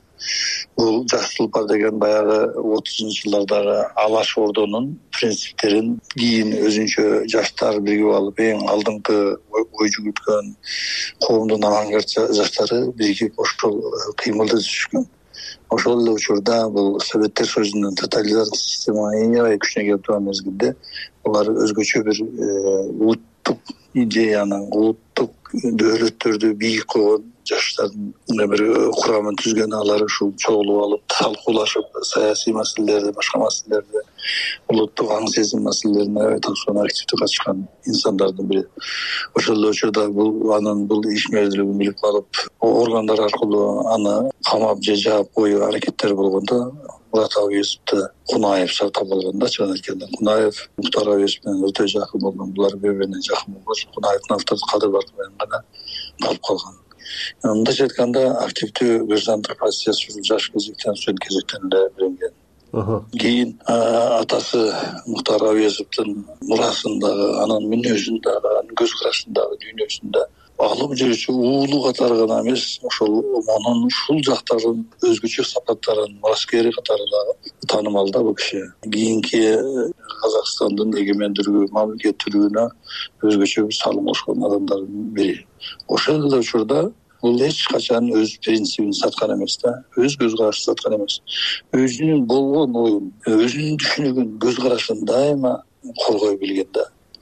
Бул Жаш Тулпар деген баягы отузунчу жылдардагы Алаш Ордонун принциптерин кийин өзүнчө жаштар биригип алып, эң алдыңкы ой жүгүрткөн коомдун авангард жаштары биригип ошол кыймылды түзүшкөн. Ошол эле учурда бул Советтер Союзунун тоталитардык система аябай күчүнө келип турган мезгилде булар өзгөчө бир улуттук идеяны, улуттук дөөлөттөрдү бийик койгон жаштардын бир курамын түзгөн. Алар ушул чогулуп алып, талкуулашып, саясий маселелерди, башка маселелерди, улуттук аң сезим маселелерине таксуна активдүү катышкан инсандардын бири. Ошол эле учурда бул анын бул ишмердүүлүгүн билип калып, органдар аркылуу аны камап же жаап коюу аракеттери болгондо Мурат Ауезовду Кунаев сактап алган да. Чын айтканда Кунаев Мухтар Ауезов менен өтө жакын болгон. Булар бири-бирине жакын болгон. Кунаевдин автордук кадыр барды менен гана калып калган. Мындайча айтканда активдүү граждандык позициясы жаш кезектен, студент кезектен эле билинген. Кийин атасы Мухтар Ауезовдун мурасындагы, анын мүнөзүндагы, анын көз карашындагы, дүйнөсүндө алып жүрүүчү уулу катары гана эмес, ошол монун ушул жактарын өзгөчө сапаттарын мураскери катары дагы таанымал да бул киши. Кийинки Казакстандын эгемендүүлүгү, мамлекеттүүлүгүнө өзгөчө бир салым кошкон адамдардын бири. Ошол эле учурда бул эч качан өз принцибин саткан эмес да, өз көз карашын саткан эмес. Өзүнүн болгон оюн, өзүнүн түшүнүгүн, көз карашын дайыма коргой билген да.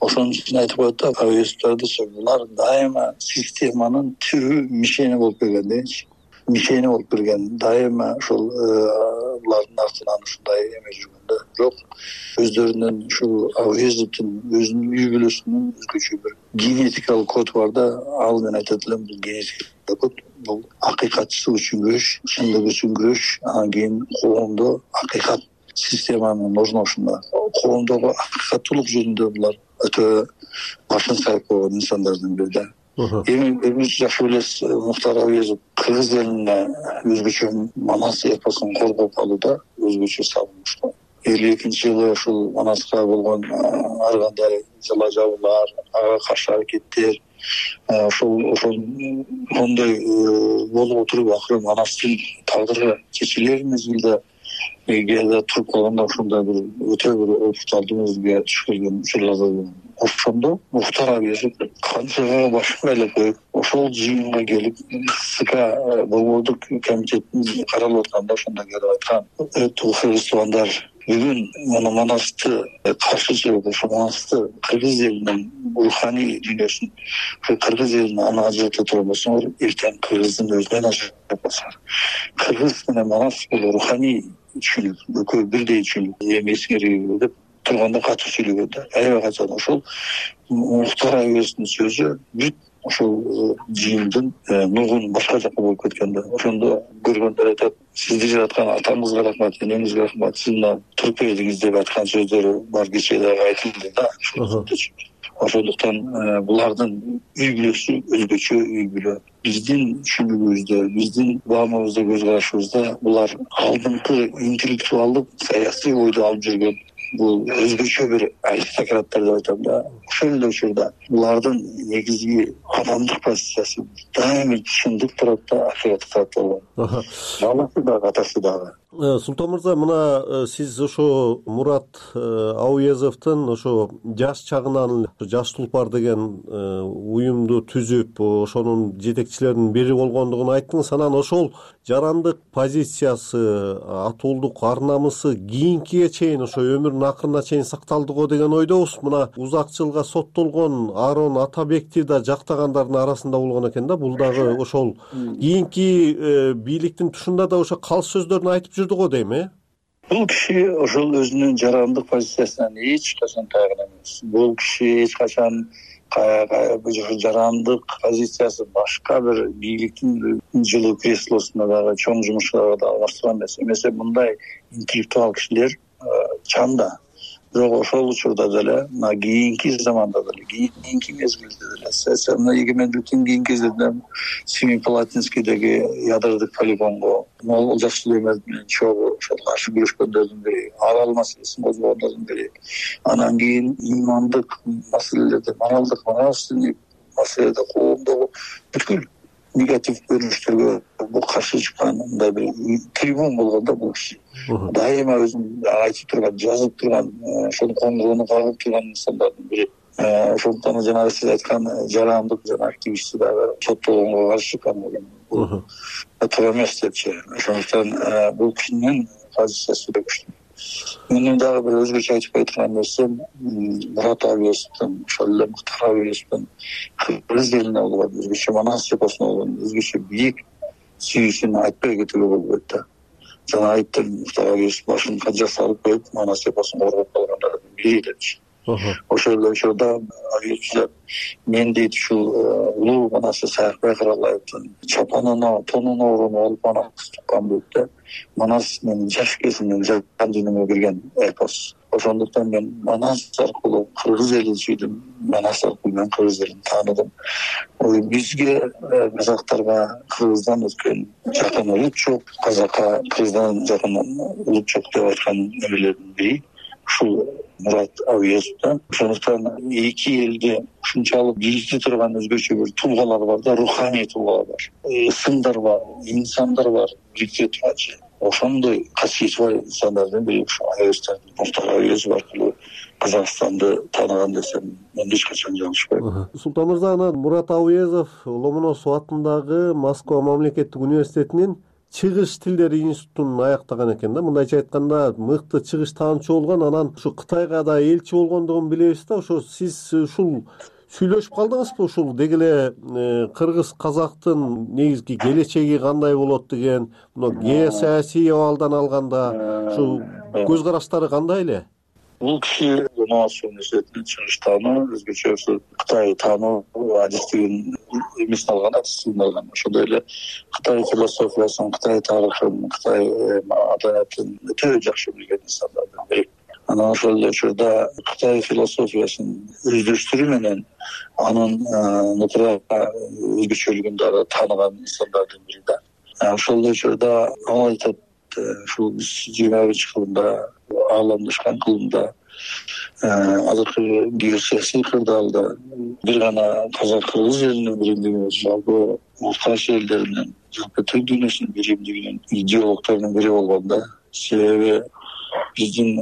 Ошонун үчүн айтып коет да, әуезовдордучу булар дайыма системанын түбү мишени болуп келген дейчи. Мишени болуп келген, дайыма ушул булардын артынан ушундай эме жүргөн да. Бирок өздөрүнүн ушул әуезовдун өзүнүн үй бүлөсүнүн өзгөчө бир генетикалык коду бар да. Ал мен айтат элем, бул генетикалык код, бул акыйкатчысы үчүн күрөш, чындык үчүн күрөш, анан кийин коомдо акыйкат системанын орношунда, коомдогу акыйкаттуулук жөнүндө булар өтө башын сайып койгон инсандардын бири да. Эми биз жакшы билебиз, Мухтар Әуезов кыргыз элине өзгөчө Манас эпосун коргоп алууда өзгөчө сабылмушту. элүү экинчи жылы ушул Манаска болгон ар кандай жала жабуулар, ага каршы аракеттер, ошол ошондой болуп отуруп акыры Манастын тагдыры чечилер мезгилде эгерде туруп калганда ошондой бир өтө бир опукталдуу мезгилге түшүп келген учурлар да болгон. Ошондо Мухтар Әуезов канчага башын байлап коюп, ошол жыйынга келип, СК Долбоордук комитетин каралып атканда ошондо келип айткан: "Кыргыз туугандар, бүгүн мына Манасты каршы чыгып, ошо Манасты кыргыз элинин руханий дүйнөсүн, ошо кыргыз элинин аны ажырата турбасаңар, эртең кыргыздын өзүнөн ажырап калсаңар. Кыргыз менен Манас бул руханий түшүнүк, экөө бирдей түшүнүк. Эми эсиңерге деп турганда катуу сүйлөгөн да. Аябай качан ошол Мухтар Әуезовдун сөзү бүт ошол жыйындын нугун башка жака болуп кеткен да. Ошондо көргөндөр айтат: "Сизди жараткан атаңызга рахмат, энеңизге рахмат, сиз мына туруп келдиңиз" деп айткан сөздөрү бар, кечээ дагы айтылды да. Ошондуктан булардын үй бүлөсү өзгөчө үй бүлө. Биздин түшүнүгүбүздө, биздин баамыбызда, көз карашыбызда булар алдыңкы интеллектуалдык саясий ойду алып жүргөн, бул өзгөчө бир аристократтар деп айтам да. Ошол эле учурда булардын негизги адамдык позициясы дайыма чындык тарапта, акыйкат тарапта болгон. Баласы дагы, атасы дагы. Султан мырза, мына сиз ошо Мурат Әуезовдун ошо жаш чагынан Жаш Тулпар деген уюмду түзүп, ошонун жетекчилеринин бири болгондугун айттыңыз. Анан ошол жарандык позициясы, атуулдук ар намысы кийинкиге чейин, ошо өмүрүнүн акырына чейин сакталды го деген ойдобуз. Мына узак жылга соттолгон Арон Атабекти да жактагандардын арасында болгон экен да. Бул дагы ошол кийинки бийликтин тушунда да ошо калс сөздөрүн айтып жүрдү го дейм, э? Бул киши ошол өзүнүн жарандык позициясынан эч качан тайган эмес. Бул киши эч качан жарандык позициясы башка бир бийликтин жылуу креслосунда дагы, чоң жумушчуларга да алмаштырган эмес. Эмесе мындай интеллектуал кишилер чанда. Бирок ошол учурда деле, мына кийинки заманда деле, кийинки мезгилде деле, социалдык эгемендиктин кийинки кезинде Семипалатинскийдеги ядродук полигонго Мол Жаш Сүлейменов менен чогуу ошол каршы күрөшкөндөрдүн бири, арал маселесин козгогондордун бири. Анан кийин имандык маселелерде, моралдык, нравственный маселеде коомдогу бүткүл негатив көрүнүштөргө бул каршы чыккан мындай бир трибун болгон да бул киши. Дайыма өзүн айтып турган, жазып турган, ошонун коңгурону кагып турган инсандардын бири. Ошондуктан жанагы сиз айткан жарандык жана активистти дагы соттолгонго каршы чыккан деген бул туура эмес депчи. Ошондуктан бул кишинин позициясы өтө күчтүү. Менин дагы бир өзгөчө айтып айткан нерсем, Мурат Әуезовдун, ошол эле Мухтар Әуезовдун кыргыз элине болгон өзгөчө Манас эпосуна болгон өзгөчө бийик сүйүүсүн айтпай кетүүгө болбойт да. Жана айттым, Мухтар Әуезов башын кажа салып коюп, Манас эпосун коргоп калгандардын бири депчи. Ошол эле учурда Әуезов мен дейт ушул улуу Манасы Саякбай Каралаевдин чапанына, тонуна оронуп алып Манас туккан дейт да. Манас менин жаш кезимден жан дүйнөмө кирген эпос. Ошондуктан мен Манас аркылуу кыргыз элин сүйдүм, Манас аркылуу мен кыргыз элин тааныдым. Бизге, казактарга кыргыздан өткөн жакын улут жок, казакка кыргыздан жакын улут жок деп айткан нерселердин бири ушул Мурат Әуезов да. Ошондуктан эки элде ушунчалык бирикти турган өзгөчө бир туулгалар бар да, руханий туулгалар бар, сындар бар, инсандар бар, бирикте турган. Ошондой касиети бар инсандардын бири ушу Әуезов, Мухтар Әуезов аркылуу Казакстанды тааныган десем, мен эч качан жаңылышпайм. Султан мырза, Мурат Әуезов Ломоносов атындагы Москва мамлекеттик университетинин чыгыш тилдери институтун аяктаган экен да. Мындайча айтканда мыкты чыгыш таанычы болгон, анан ушу Кытайга да элчи болгондугун билебиз да. Ошо сиз ушул сүйлөшүп калдыңызбы ушул деги эле кыргыз казактын негизги келечеги кандай болот деген, мына геосаясий абалдан алганда ушул көз караштары кандай эле? Бул киши Ломоносов университетинин чыгыш таануу, өзгөчө ошо Кытай таануу адистигин эмесин алган, адистигин алган. Ошондой эле Кытай философиясын, Кытай тарыхын, Кытай маданиятын өтө жакшы билген инсандардын бири. Анан ошол эле учурда Кытай философиясын өздөштүрүү менен анын нутура өзгөчөлүгүн дагы тааныган инсандардын бири да. Ошол эле учурда ал айтат, ушул жыйырма биринчи кылымда ааламдашкан кылымда азыркы геосаясий кырдаалда бир гана казак-кыргыз элинин биримдиги, жалпы Уркаш элдеринин, жалпы түрк дүйнөсүнүн биримдигинин идеологторунун бири болгон да. Себеби биздин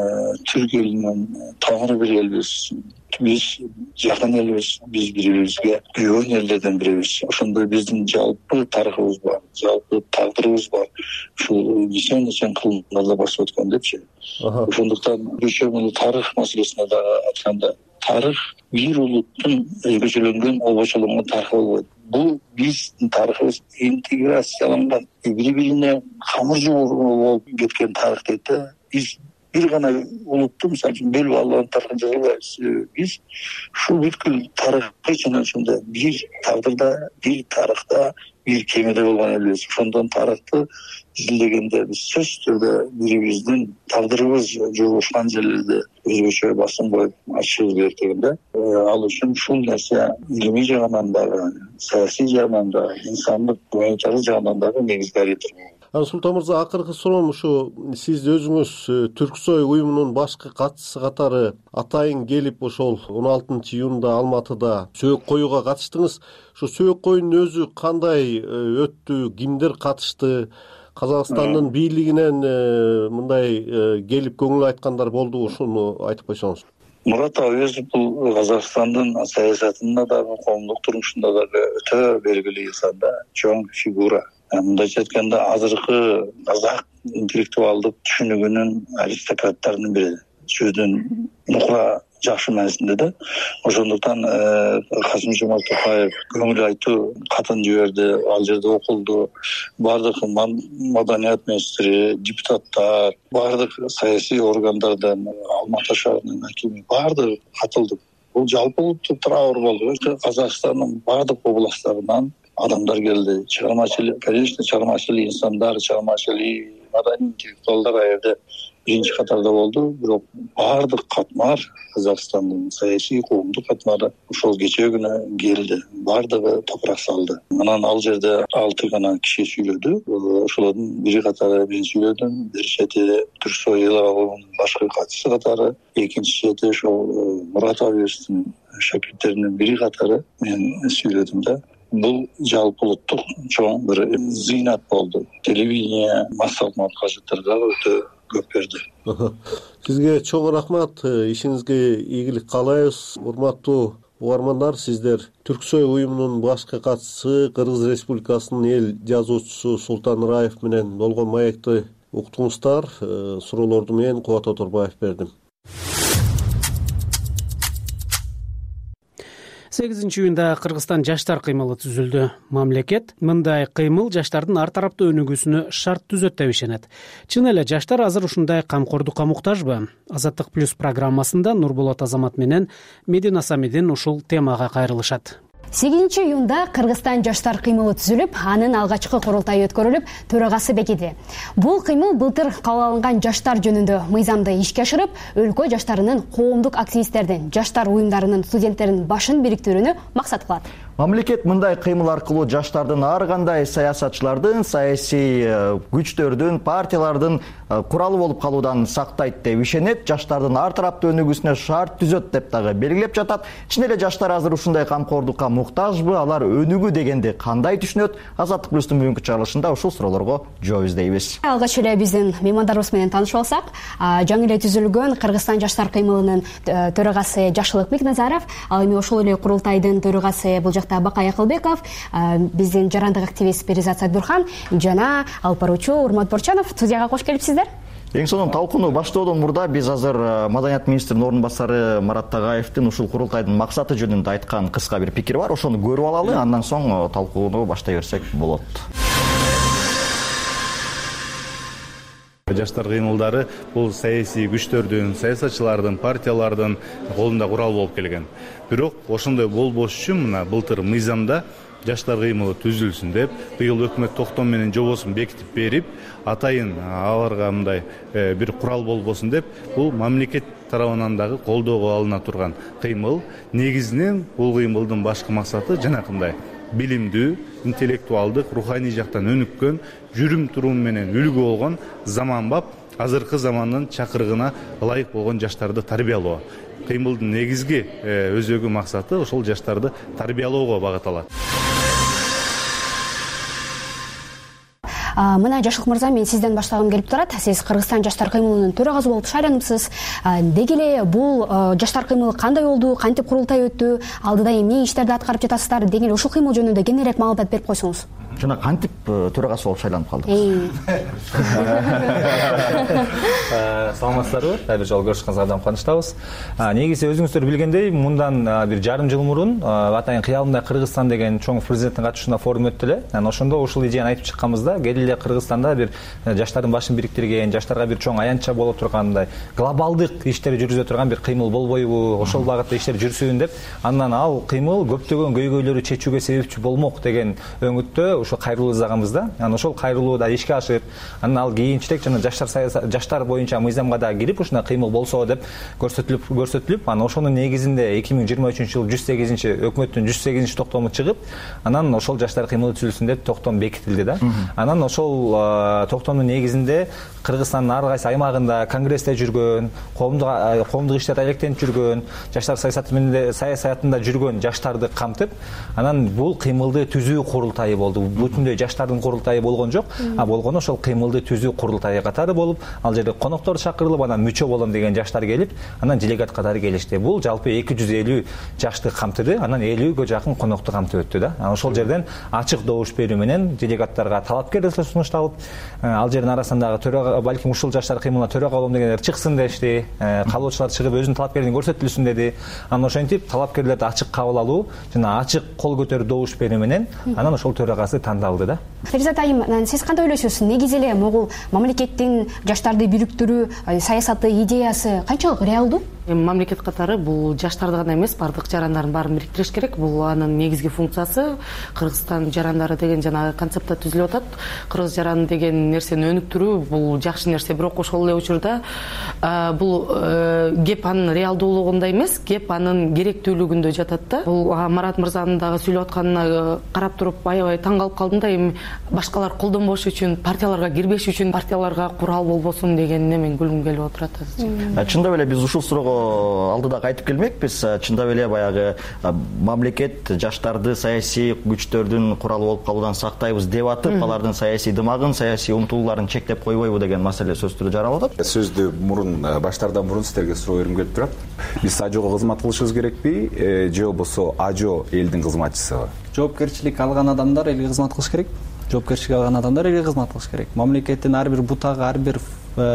түрк элинин тамыры бир элбиз, биз жакын элбиз, биз бири бирибизге күйгөн элдерден бирибиз. Ошондой биздин жалпы тарыхыбыз бар, жалпы тагдырыбыз бар. Ушул нечен нечен кылымдарда басып өткөн депчи. Ошондуктан өзгөчө тарых маселесине дагы айтканда, тарых бир улуттун өзгөчөлөнгөн, обочолонгон тарыхы болбойт. Бул биздин тарыхыбыз интеграцияланган, бири бирине камыр жугуу болуп кеткен тарых дейт да. Биз бир гана улутту мисалы үчүн бөлүп алган тарыхын жаза албайбыз. Биз ушул бүткүл тарыхты чын-чынында бир тагдырда, бир тарыхта, бир кемеде болгон элбиз. Ошондон тарыхты изилдегенде биз сөзсүз түрдө бирибиздин тагдырыбыз жолугушкан жерлерде өзгөчө басым коюп ачышыбыз керек деген да. Ал үчүн ушул нерсе илимий жагынан дагы, саясий жагынан дагы, инсандык гуманитардык жагынан дагы негизги ориентир. Султан мырза, акыркы суроом ушу, сиз өзүңүз Түрксой уюмунун башкы катчысы катары атайын келип ошол он алтынчы июнда Алматыда сөөк коюуга катыштыңыз. Ушу сөөк коюунун өзү кандай өттү, кимдер катышты? Казакстандын бийлигинен мындай келип көңүл айткандар болду, ушуну айтып койсоңуз. Мурат Абиезов бул Казакстандын саясатында дагы, коомдук турмушунда дагы өтө белгилүү инсан да, чоң фигура. Мындайча айтканда, азыркы казак интеллектуалдык түшүнүгүнүн аристократтарынын бири. Сөздүн нукура жакшы маанисинде да. Ошондуктан Касым-Жомарт Токаев көңүл айтуу катын жиберди, ал жерде окулду. Бардык маданият министри, депутаттар, бардык саясий органдардан, Алматы шаарынын акими бардыгы катылды. Бул жалпы улуттук траур болду. Казакстандын бардык областтарынан адамдар келди. Чыгармачыл, конечно, чыгармачыл инсандар, чыгармачыл маданий интеллектуалдар аерде биринчи катарда болду. Бирок бардык катмар, Казакстандын саясий, коомдук катмары ошол кечээ күнү келди. Бардыгы топурак салды. Анан ал жерде алты гана киши сүйлөдү. Ошолордун бири катары мен сүйлөдүм, бир чети Түрксой эл абалынын башкы катчысы катары, экинчи чети ошол Мурат Абиевдин шакирттеринин бири катары мен сүйлөдүм да. Бул жалпы улуттук чоң бир зыйнат болду. Телевидение, массалык маалыматтарга өтө көп берди. Сизге чоң рахмат, ишиңизге ийгилик каалайбыз. Урматтуу угармандар, сиздер Түрксой уюмунун башкы катчысы, Кыргыз Республикасынын эл жазуучусу Султан Раев менен болгон маекти уктуңуздар. Суроолорду мен Кубат Оторбаев бердим. сегизинчи июнда Кыргызстан жаштар кыймылы түзүлдү. Мамлекет мындай кыймыл жаштардын ар тараптуу өнүгүүсүнө шарт түзөт деп ишенет. Чын эле жаштар азыр ушундай камкордукка муктажбы? Азаттык плюс программасында Нурболот Азамат менен Медина Самидин ушул темага кайрылышат. сегизинчи июнда Кыргызстан жаштар кыймылы түзүлүп, анын алгачкы курултайы өткөрүлүп, төрагасы бекиди. Бул кыймыл былтыр кабыл алынган жаштар жөнүндө мыйзамды ишке ашырып, өлкө жаштарынын, коомдук активисттердин, жаштар уюмдарынын, студенттердин башын бириктирүүнү максат кылат. Мамлекет мындай кыймыл аркылуу жаштардын ар кандай саясатчылардын, саясий күчтөрдүн, партиялардын куралы болуп калуудан сактайт деп ишенет, жаштардын ар тараптуу өнүгүүсүнө шарт түзөт деп дагы белгилеп жатат. Чын эле жаштар азыр ушундай камкордукка муктажбы, алар өнүгүү дегенди кандай түшүнөт? Азаттык плюстун бүгүнкү чыгарылышында ушул суроолорго жооп издейбиз. Алгач эле биздин меймандарыбыз менен таанышып алсак, жаңы эле түзүлгөн Кыргызстан жаштар кыймылынын төрагасы Жакшылык Микназаров, ал эми ошол эле курултайдын төрагасы бул жакта Бакай Акылбеков, биздин жарандык активист Перизат Садбурхан жана алып баруучу Урмат Борчанов. Студияга кош келипсиздер. Эң сонун талкууну баштоодон мурда биз азыр Маданият министринин орун басары Марат Тагаевдин ушул курултайдын максаты жөнүндө айткан кыска бир пикири бар. Ошону көрүп алалы, андан соң талкууну баштай берсек болот. Жаштар кыймылдары бул саясий күчтөрдүн, саясатчылардын, партиялардын колунда курал болуп келген. Бирок ошондой болбош үчүн мына былтыр мыйзамда жаштар кыймылы түзүлсүн деп, быйыл өкмөт токтом менен жобосун бекитип берип, атайын аларга мындай бир курал болбосун деп, бул мамлекет тарабынан дагы колдоого алына турган кыймыл. Негизинен бул кыймылдын башкы максаты жанакындай билимдүү, интеллектуалдык, руханий жактан өнүккөн, жүрүм турум менен үлгү болгон, заманбап, азыркы замандын чакырыгына ылайык болгон жаштарды тарбиялоо. Кыймылдын негизги өзөгү максаты ошол жаштарды тарбиялоого багытталат. Мына Жакшылык мырза, мен сизден баштагым келип турат. Сиз Кыргызстан жаштар кыймылынын төрагасы болуп шайланыпсыз. Деги эле бул жаштар кыймылы кандай болду, кантип курултай өттү, алдыда эмне иштерди аткарып жатасыздар? Деги эле ушул кыймыл жөнүндө кененирээк маалымат берип койсоңуз. Жана кантип төрагасы болуп шайланып калдык? Саламатсыздарбы? Дайыр жолу көрүшкөнүңүзгө абдан кубанычтабыз. Негизи өзүңүздөр билгендей, мындан бир жарым жыл мурун атайын кыялымда Кыргызстан деген чоң президенттин катышуусунда форум өттү эле. Анан ошондо ушул идеяны айтып чыкканбызда, келе Кыргызстанда бир жаштардын башын бириктирген, жаштарга бир чоң аянтча боло тургандай, глобалдык иштер жүргүзө турган бир кыймыл болбойбу, ошол багытта иштер жүрсүн деп, андан ал кыймыл көптөгөн көйгөйлөрдү чечүүгө себепчи болмок деген өңүттө ошо кайрылуу издаганбыз да. Анан ошол кайрылуу да ишке ашып, анан ал кийинчерээк жана жаштар жаштар боюнча мыйзамга да кирип, ушундай кыймыл болсо деп көрсөтүлүп көрсөтүлүп, анан ошонун негизинде эки миң жыйырма үчүнчү жылы жүз сегизинчи өкмөттүн жүз сегизинчи токтому чыгып, анан ошол жаштар кыймылы түзүлсүн деп токтом бекитилди да. Анан ошол токтомдун негизинде Кыргызстандын ар кайсы аймагында конгрессте жүргөн, коомдук коомдук иштерде алектенип жүргөн, жаштар саясатында жүргөн жаштарды камтып, анан бул кыймылды түзүү курултайы болду. Бүтүндөй жаштардын курултайы болгон жок, а болгону ошол кыймылды түзүү курултайы катары болуп, ал жерде коноктор чакырылып, анан мүчө болом деген жаштар келип, анан делегат катары келишти. Бул жалпы эки жүз элүү жашты камтыды, анан элүүгө жакын конокту камтып өттү да. Анан ошол жерден ачык добуш берүү менен делегаттарга талапкерлер сунушталып, ал жердин арасындагы төрага балким ушул жаштар кыймылына төрага болом дегендер чыксын дешти, каалоочулар чыгып өзүнүн талапкерлигин көрсөтүлсүн деди. Анан ошентип талапкерлерди ачык кабыл алуу жана ачык кол көтөрүп добуш берүү менен анан ошол төрагасы тандалды да. Перизат айым, сиз кандай ойлойсуз? Негизи эле могул мамлекеттин жаштарды бириктирүү саясаты, идеясы канчалык реалдуу? Мамлекет катары бул жаштарды гана эмес, бардык жарандардын баарын бириктириш керек. Бул анын негизги функциясы. Кыргызстан жарандары деген жана концептта түзүлүп атат. Кыргыз жараны деген нерсени өнүктүрүү бул жакшы нерсе, бирок ошол эле учурда бул кеп анын реалдуулугунда эмес, кеп анын керектүүлүгүндө жатат да. Бул Марат мырзанын дагы сүйлөп атканына карап туруп аябай таң калып калдым да. Эми башкалар колдонбош үчүн, партияларга кирбеш үчүн, партияларга курал болбосун дегенине мен күлгүм келип отурат. Чындап эле биз ушул суроого алдыда кайтып келмекпиз. Чындап эле баягы мамлекет жаштарды саясий күчтөрдүн куралы болуп калуудан сактайбыз деп атып, алардын саясий дымагын, саясий умтулууларын чектеп койбойбу деген маселе сөз түрү жаралып атат. Сөздү мурун баштардан мурун сиздерге суроо бергим келип турат. Биз ажого кызмат кылышыбыз керекпи, же болбосо ажо элдин кызматчысыбы? Жоопкерчилик алган адамдар элге кызмат кылыш керек. Жоопкерчилик алган адамдар элге кызмат кылыш керек. Мамлекеттин ар бир бутагы, ар бир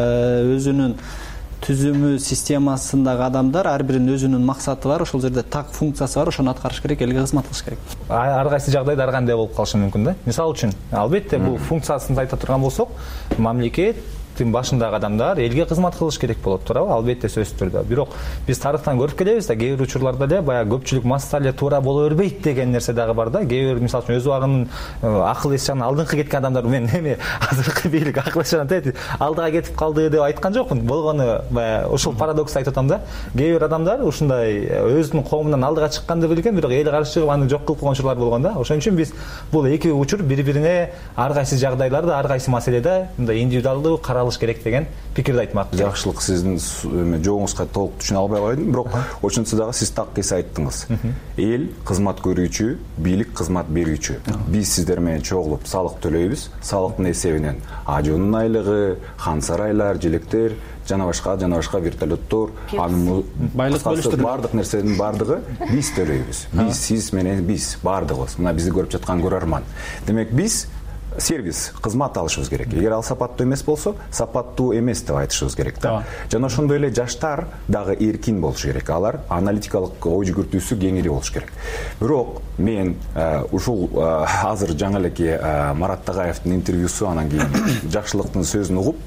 өзүнүн түзүмү, системасындагы адамдар ар биринин өзүнүн максаты бар, ошол жерде так функциясы бар, ошону аткарыш керек, элге кызмат кылыш керек. Ар кайсы жагдайда ар кандай болуп калышы мүмкүн да. Мисалы үчүн, албетте бул функциясын айта турган болсок, мамлекет башындагы адамдар элге кызмат кылыш керек болот, туурабы? Албетте сөзсүз түрдө. Бирок биз тарыхтан көрүп келебиз да, кээ бир учурларда эле баягы көпчүлүк масса эле туура боло бербейт деген нерсе дагы бар да. Кээ бир мисалы үчүн өз убагынын акыл эс жагынан алдыңкы кеткен адамдар, мен эми азыркы бийлик акыл эс жагынан алдыга кетип калды деп айткан жокмун. Болгону баягы ушул парадокс айтып атам да. Кээ бир адамдар ушундай өзүнүн коомунан алдыга чыкканды билген, бирок эл каршы чыгып аны жок кылып койгон учурлар болгон да. Ошон үчүн биз бул эки учур бири-бирине ар кайсы жагдайларда, ар кайсы маселеде мындай индивидуалдуу каралып калыш керек деген пикирди айтмак. Жакшылык, сиздин жообуңузга толук түшүнө албай койдум, бирок ошентсе дагы сиз так кыйса айттыңыз. Эл кызмат көрүүчү, бийлик кызмат берүүчү. Биз сиздер менен чогулуп салык төлөйбүз. Салыктын эсебинен ажоонун айлыгы, хан сарайлар, желектер жана башка жана башка вертолеттор, анын байлык бөлүштүрүп бардык нерсенин бардыгы биз төлөйбүз. Биз, сиз менен биз бардыгыбыз. Мына бизди көрүп жаткан көрөрман. Демек биз сервис, кызмат алышыбыз керек. Эгер ал сапаттуу эмес болсо, сапаттуу эмес деп айтышыбыз керек да. Жана ошондой эле жаштар дагы эркин болушу керек. Алар аналитикалык ой жүгүртүүсү кеңири болушу керек. Бирок мен ушул азыр жаңы элеки Марат Тагаевдин интервьюсу, анан кийин жакшылыктын сөзүн угуп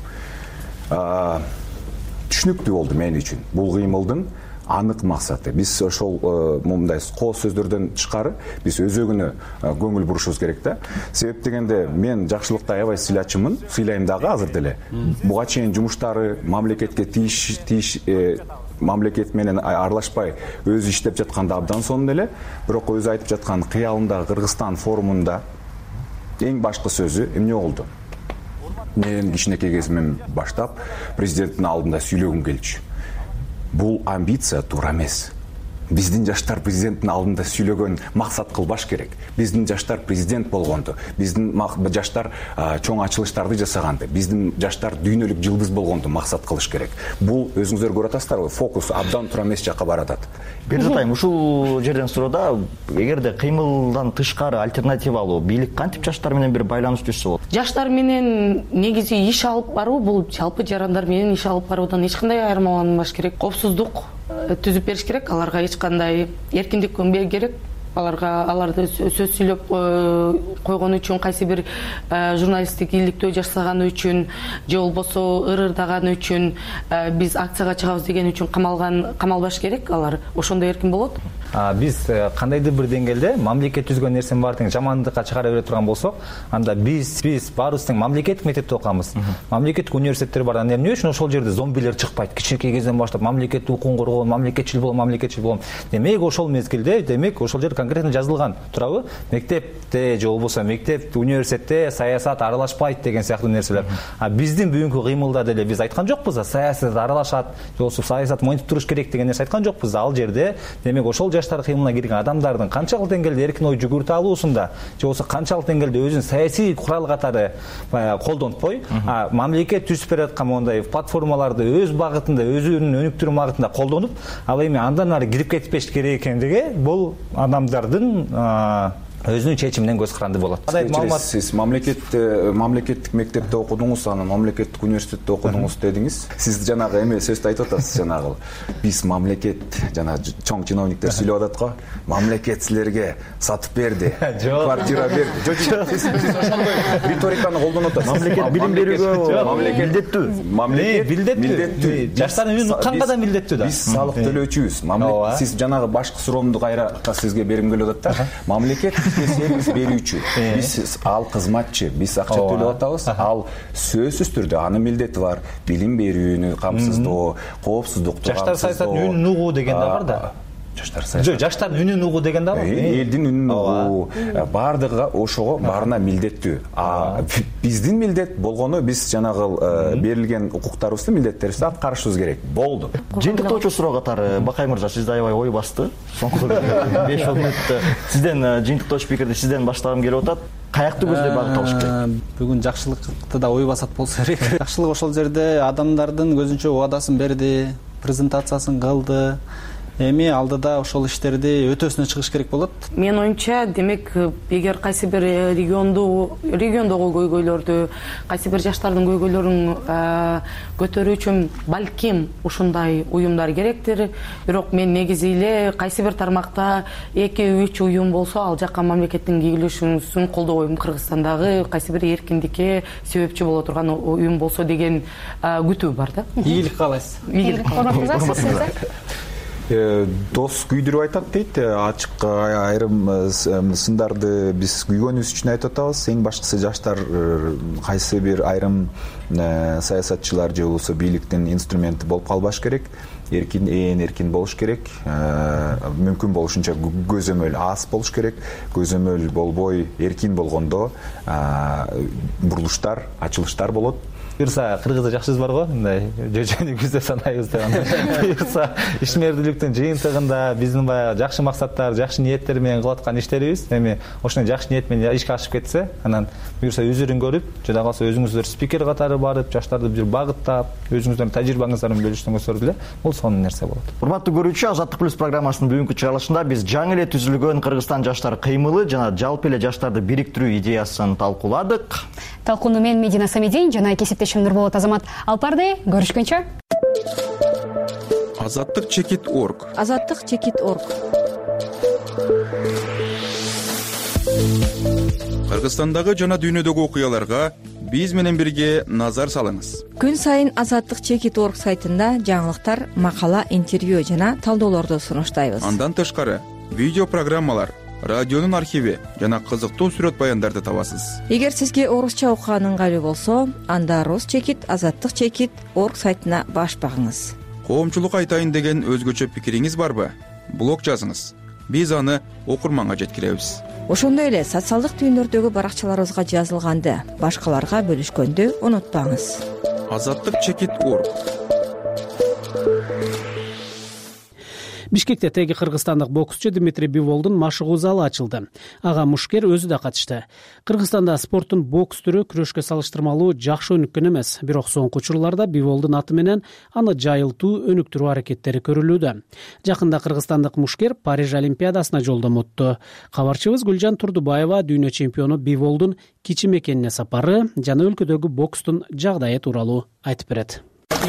түшүнүктүү болду мен үчүн. Бул кыймылдын анык максаты. Биз ошол момундай кооз сөздөрдөн тышкары биз өзөгүнө көңүл бурушубуз керек да. Себеп дегенде мен жакшылыкты аябай сыйлачумун, сыйлайм дагы азыр деле. Буга чейин жумуштары мамлекетке тийиш тийиш мамлекет менен аралашпай өзү иштеп жатканда абдан сонун эле. Бирок өзү айтып жаткан кыялындагы Кыргызстан форумунда эң башкы сөзү эмне болду? Мен кичинекей кезимден баштап президенттин алдында сүйлөгүм келчү. Бул амбиция туура эмес. Биздин жаштар президенттин алдында сүйлөгөн максат кылбаш керек. Биздин жаштар президент болгонду, биздин жаштар чоң ачылыштарды жасаганды, биздин жаштар дүйнөлүк жылдыз болгонду максат кылыш керек. Бул өзүңүздөр көрүп атасыздарбы, фокус абдан туура эмес жакка баратат. Бердик айым, ушул жерден суроодо, эгерде кыймылдан тышкары альтернативалуу бийлик кантип жаштар менен бир байланыш түзсө болот? Жаштар менен негизи иш алып баруу, бул жалпы жарандар менен иш алып баруудан эч кандай айырмаланбаш керек. Коопсуздук түзүп бериш керек, аларга эч кандай эркиндик бериш керек. Аларга аларды сөз сүйлөп койгон үчүн, кайсы бир журналисттик иликтөө жасаганы үчүн же болбосо ырырдаганы үчүн, биз акцияга чыгабыз деген үчүн камалган камалбаш керек. Алар ошондой эркин болот. Биз кандайдыр бир деңгээлде мамлекет түзгөн нерсенин баарын жамандыкка чыгара бере турган болсок, анда биз биз баарыбыз тең мамлекеттик мектепте окуганбыз. Мамлекеттик университеттер бар. Анда эмне үчүн ошол жерде зомбилер чыкпайт? Кичинекей кезден баштап мамлекеттик укугун коргоон, мамлекетчил болом, мамлекетчил болом. Демек ошол мезгилде, демек ошол жер конкретно жазылган турабы? Мектепте же болбосо мектеп, университетте саясат аралашпайт деген сыяктуу нерселер. А биздин бүгүнкү кыймылда деле биз айткан жокпуз, саясат аралашат, же болбосо саясат монтип туруш керек деген нерсе айткан жокпуз. Ал жерде демек ошол жаштар кыймылына кирген адамдардын канчалык деңгээлде эркин ой жүгүртө алуусунда, же болбосо канчалык деңгээлде өзүн саясий курал катары колдонтпой, мамлекет түзүп берип аткан мондай платформаларды өз багытында, өзүнүн өнүктүрүү багытында колдонуп, ал эми андан ары кирип кетпеш керек экендиги бул адамдардын өзүнүн чечиминен көз каранды болот. Сиз мамлекет мамлекеттик мектепте окудуңуз, анан мамлекеттик университетте окудуңуз дедиңиз. Сиз жанагы эме сөздү айтып атасыз, жанагы биз мамлекет жана чоң чиновниктер сүйлөп атат го. Мамлекет силерге сатып берди, квартира берди. Жок, сиз ошондой риториканы колдонуп атасыз. Мамлекет билим берүүгө милдеттүү. Мамлекет милдеттүү. Жаштардын үнүн укканга да милдеттүү да. Биз салык төлөөчүбүз. Мамлекет, сиз жанагы башкы суроомду кайра сизге бергим келип атат да. Мамлекет сервис берүүчү, биз ал кызматчы, биз акча төлөп атабыз. Ал сөзсүз түрдө анын милдети бар. Билим берүүнү камсыздоо, коопсуздукту жаштар саясатын үнүн угуу деген да бар да. Жаштар саясат. Жок, жаштардын үнүн угуу деген да бар. Элдин үнүн угуу, бардыгы ошого баарына милдеттүү. А биздин милдет болгону биз жанагы берилген укуктарыбызды, милдеттерибизди аткарышыбыз керек. Болду. Жыйынтыктоочу суроо катары Бакай мырза, сизде аябай ой басты. Соңку беш он мүнөттө сизден жыйынтыктоочу пикирди сизден баштагым келип атат. Каякты көздөй багыт алыш керек? Бүгүн жакшылыкты да ой басат болсо керек. Жакшылык ошол жерде адамдардын көзүнчө убадасын берди, презентациясын кылды. Эми алдыда ошол иштерди өтөсүнө чыгыш керек болот. Мен оюмча, демек, эгер кайсы бир регионду, региондогу көйгөйлөрдү, кайсы бир жаштардын көйгөйлөрүн көтөрүү үчүн балким ушундай уюмдар керектир. Бирок мен негизи эле кайсы бир тармакта эки үч уюм болсо, ал жакка мамлекеттин кийлешүүсүн колдобойм. Кыргызстандагы кайсы бир эркиндикке себепчи боло турган уюм болсо деген күтүү бар да. Ийгилик каалайсыз. Ийгилик каалайсыз. Дос күйдүрүп айтат дейт. Ачык айрым сындарды биз күйгөнүбүз үчүн айтып атабыз. Эң башкысы жаштар кайсы бир айрым саясатчылар же болбосо бийликтин инструменти болуп калбаш керек. Эркин, ээн эркин болуш керек. Мүмкүн болушунча көзөмөл аз болуш керек. Көзөмөл болбой эркин болгондо бурулуштар, ачылыштар болот. буюрса кыргыз жакшыбыз бар го, мындай жөжөнү күздө санайбыз деп анан буюрса ишмердүүлүктүн жыйынтыгында биздин баягы жакшы максаттар, жакшы ниеттер менен кылып аткан иштерибиз эми ошондой жакшы ниет менен ишке ашып кетсе, анан буюрса үзүрүн көрүп, жада калса өзүңүздөр спикер катары барып, жаштарды бир багыттап, өзүңүздөрдүн тажрыйбаңыздарды бөлүшсөңүздөр деле бул сонун нерсе болот. Урматтуу көрүүчү, Азаттык плюс программасынын бүгүнкү чыгарылышында биз жаңы эле түзүлгөн Кыргызстан жаштар кыймылы жана жалпы эле жаштарды бириктирүү идеясын талкууладык. Талкууну мен Медина Самедин жана кесиптешим Нурболот Азамат алып барды. Көрүшкөнчө. Азаттык чекит орг. Азаттык чекит орг. Кыргызстандагы жана дүйнөдөгү окуяларга биз менен бирге назар салыңыз. Күн сайын Азаттык чекит орг сайтында жаңылыктар, макала, интервью жана талдоолорду сунуштайбыз. Андан тышкары видео программалар, радионун архиви жана кызыктуу сүрөт баяндарды табасыз. Эгер сизге орусча окуган ыңгайлуу болсо, анда рус чекит азаттык чекит орг сайтына баш багыңыз. Коомчулук айтайын деген өзгөчө пикириңиз барбы? Блог жазыңыз. Биз аны окурманга жеткиребиз. Ошондой эле социалдык түйүндөрдөгү баракчаларыбызга жазылганды башкаларга бөлүшкөндү унутпаңыз. Азаттык чекит орг. Бишкекте теги кыргызстандык боксчу Дмитрий Биволдун машыгуу залы ачылды. Ага мушкер өзү да катышты. Кыргызстанда спорттун бокс түрү күрөшкө салыштырмалуу жакшы өнүккөн эмес, бирок соңку учурларда Биволдун аты менен аны жайылтуу, өнүктүрүү аракеттери көрүлүүдө. Жакында кыргызстандык мушкер Париж Олимпиадасына жолдомо өттү. Кабарчыбыз Гүлжан Турдубаева дүйнө чемпиону Биволдун кичи мекенине сапары жана өлкөдөгү бокстун жагдайы тууралуу айтып берет.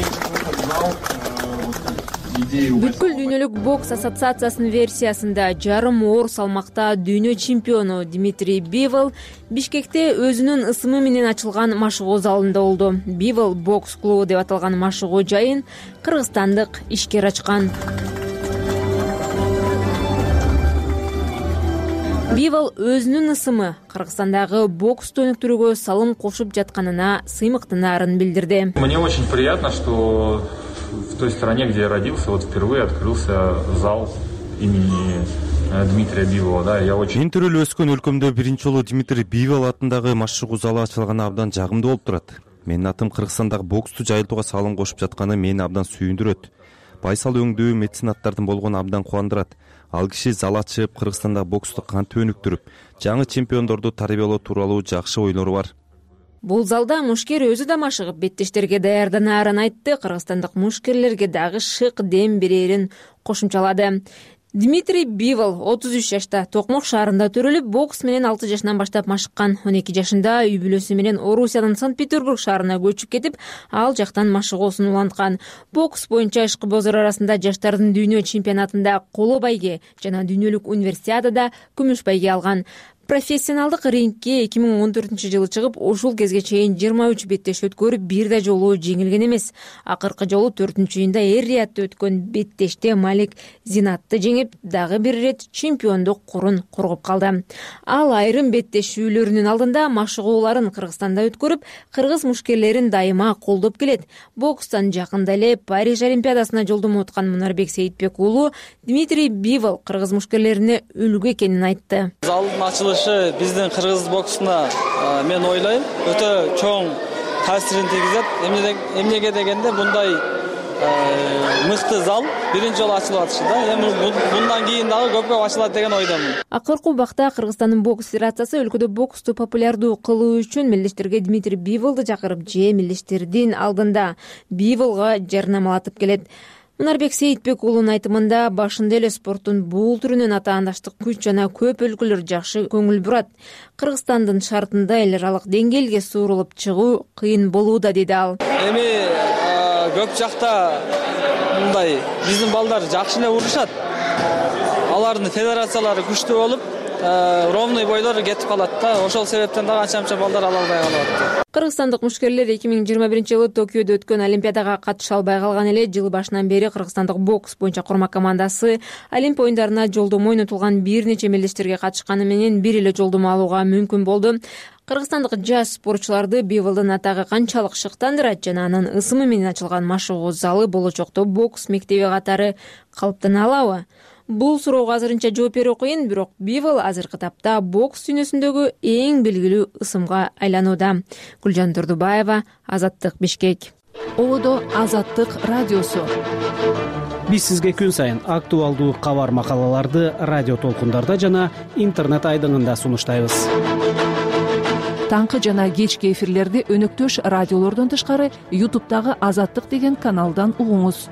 Бүткүл дүйнөлүк бокс ассоциациясынын версиясында жарым оор салмакта дүйнө чемпиону Дмитрий Бивол Бишкекте өзүнүн ысымы менен ачылган машыгуу залында болду. Бивол бокс клубу деп аталган машыгуу жайын кыргызстандык ишкер ачкан. Бивол өзүнүн ысымы Кыргызстандагы боксту өнүктүрүүгө салым кошуп жатканына сыймыктынаарын билдирди. Мне очень приятно, что в той стране, где я родился, вот впервые открылся зал имени Дмитрия Бивола. Да, я очень. Мен төрөлүп өскөн өлкөмдө биринчи жолу Дмитрий Бивол атындагы машыгуу залы ачылганы абдан жагымдуу болуп турат. Менин атым Кыргызстандагы боксту жайылтууга салым кошуп жатканы мени абдан сүйүндүрөт. Байсал өңдүү меценаттардын болгону абдан кубандырат. Ал киши зал ачып, Кыргызстандагы боксту кантип өнүктүрүп, жаңы чемпиондорду тарбиялоо тууралуу жакшы ойлору бар. Бул залда мушкер өзү да машыгып беттештерге даярданаарын айтты. Кыргызстандык мушкерлерге дагы шык дем берерин кошумчалады. Дмитрий Бивол отуз үч жашта Токмок шаарында төрөлүп, бокс менен алты жашынан баштап машыккан. он эки жашында үй бүлөсү менен Орусиянын Санкт-Петербург шаарына көчүп кетип, ал жактан машыгуусун уланткан. Бокс боюнча ишкыбозор арасында жаштардын дүйнө чемпионатында коло байге жана дүйнөлүк универсиадада күмүш байге алган. Профессионалдык рингке эки миң он төртүнчү жылы чыгып, ушул кезге чейин жыйырма үч беттеш өткөрүп, бир да жолу жеңилген эмес. Акыркы жолу төртүнчү июнда Эр-Риядта өткөн беттеште Малик Зинатты жеңип, дагы бир ирет чемпиондук курун коргоп калды. Ал айрым беттешүүлөрүнүн алдында машыгууларын Кыргызстанда өткөрүп, кыргыз мушкерлерин дайыма колдоп келет. Бокстан жакында эле Париж Олимпиадасына жолдомо өткөн Мунарбек Сейитбек уулу Дмитрий Бивол кыргыз мушкерлерине үлгү экенин айтты. Залдын ачылышы биздин кыргыз боксуна мен ойлойм өтө чоң таасирин тийгизет. Эмнеге дегенде мындай мыкты зал биринчи жолу ачылып атышы да. Эми мындан кийин дагы көпкө ачылат деген ойдомун. Акыркы убакта Кыргызстандын бокс федерациясы өлкөдө боксту популярдуу кылуу үчүн мелдештерге Дмитрий Биволду чакырып, же мелдештердин алдында Биволго жарнамалатып келет. Мунарбек Сейитбек уулунун айтымында башында эле спорттун бул түрүнөн атаандаштык күч жана көп өлкөлөр жакшы көңүл бурат. Кыргызстандын шартында эл аралык деңгээлге суурулуп чыгуу кыйын болууда, деди ал. Эми көп жакта мындай биздин балдар жакшы эле урушат. Алардын федерациялары күчтүү болуп, ровный бойлор кетип калат да. Ошол себептен дагы анча-мынча балдар ала албай калат. Кыргызстандык мушкерлер эки миң жыйырма биринчи жылы Токиодо өткөн Олимпиадага катыша албай калган эле. Жыл башынан бери Кыргызстандык бокс боюнча курма командасы Олимп оюндарына жолдомо ойнотулган бир нече мелдештерге катышканы менен бир эле жолдомо алууга мүмкүн болду. Кыргызстандык жаш спортчуларды Биволдун атагы канчалык шыктандырат жана анын ысымы менен ачылган машыгуу залы болочокто бокс мектеби катары калыптана алабы? бул суроого азырынча жооп берүү кыйын, бирок Бивол азыркы тапта бокс дүйнөсүндөгү эң белгилүү ысымга айланууда. Гүлжан Турдубаева, Азаттык, Бишкек. Ободо Азаттык радиосу. Биз сизге күн сайын актуалдуу кабар макалаларды радио толкундарда жана интернет айдыңында сунуштайбыз. Таңкы жана кечки эфирлерди өнөктөш радиолордон тышкары ютубтагы Азаттык деген каналдан угуңуз.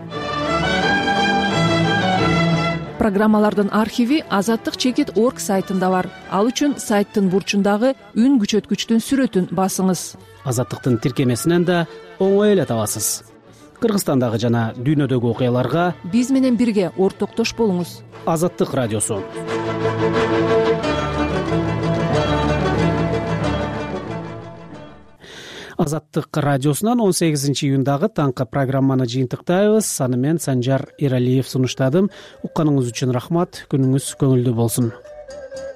Программалардын архиви азаттык чекит точка орг сайтында бар. Ал үчүн сайттын бурчундагы үн күчөткүчтүн сүрөтүн басыңыз. Азаттыктын тиркемесинен да оңой эле табасыз. Кыргызстандагы жана дүйнөдөгү окуяларга биз менен бирге ортоктош болуңуз. Азаттык радиосу. Азаттык радиосунан он сегизинчи июндагы таңкы программаны жыйынтыктайбыз. Аны мен Санжар Иралиев сунуштадым. Укканыңыз үчүн рахмат. Күнүңүз көңүлдүү болсун.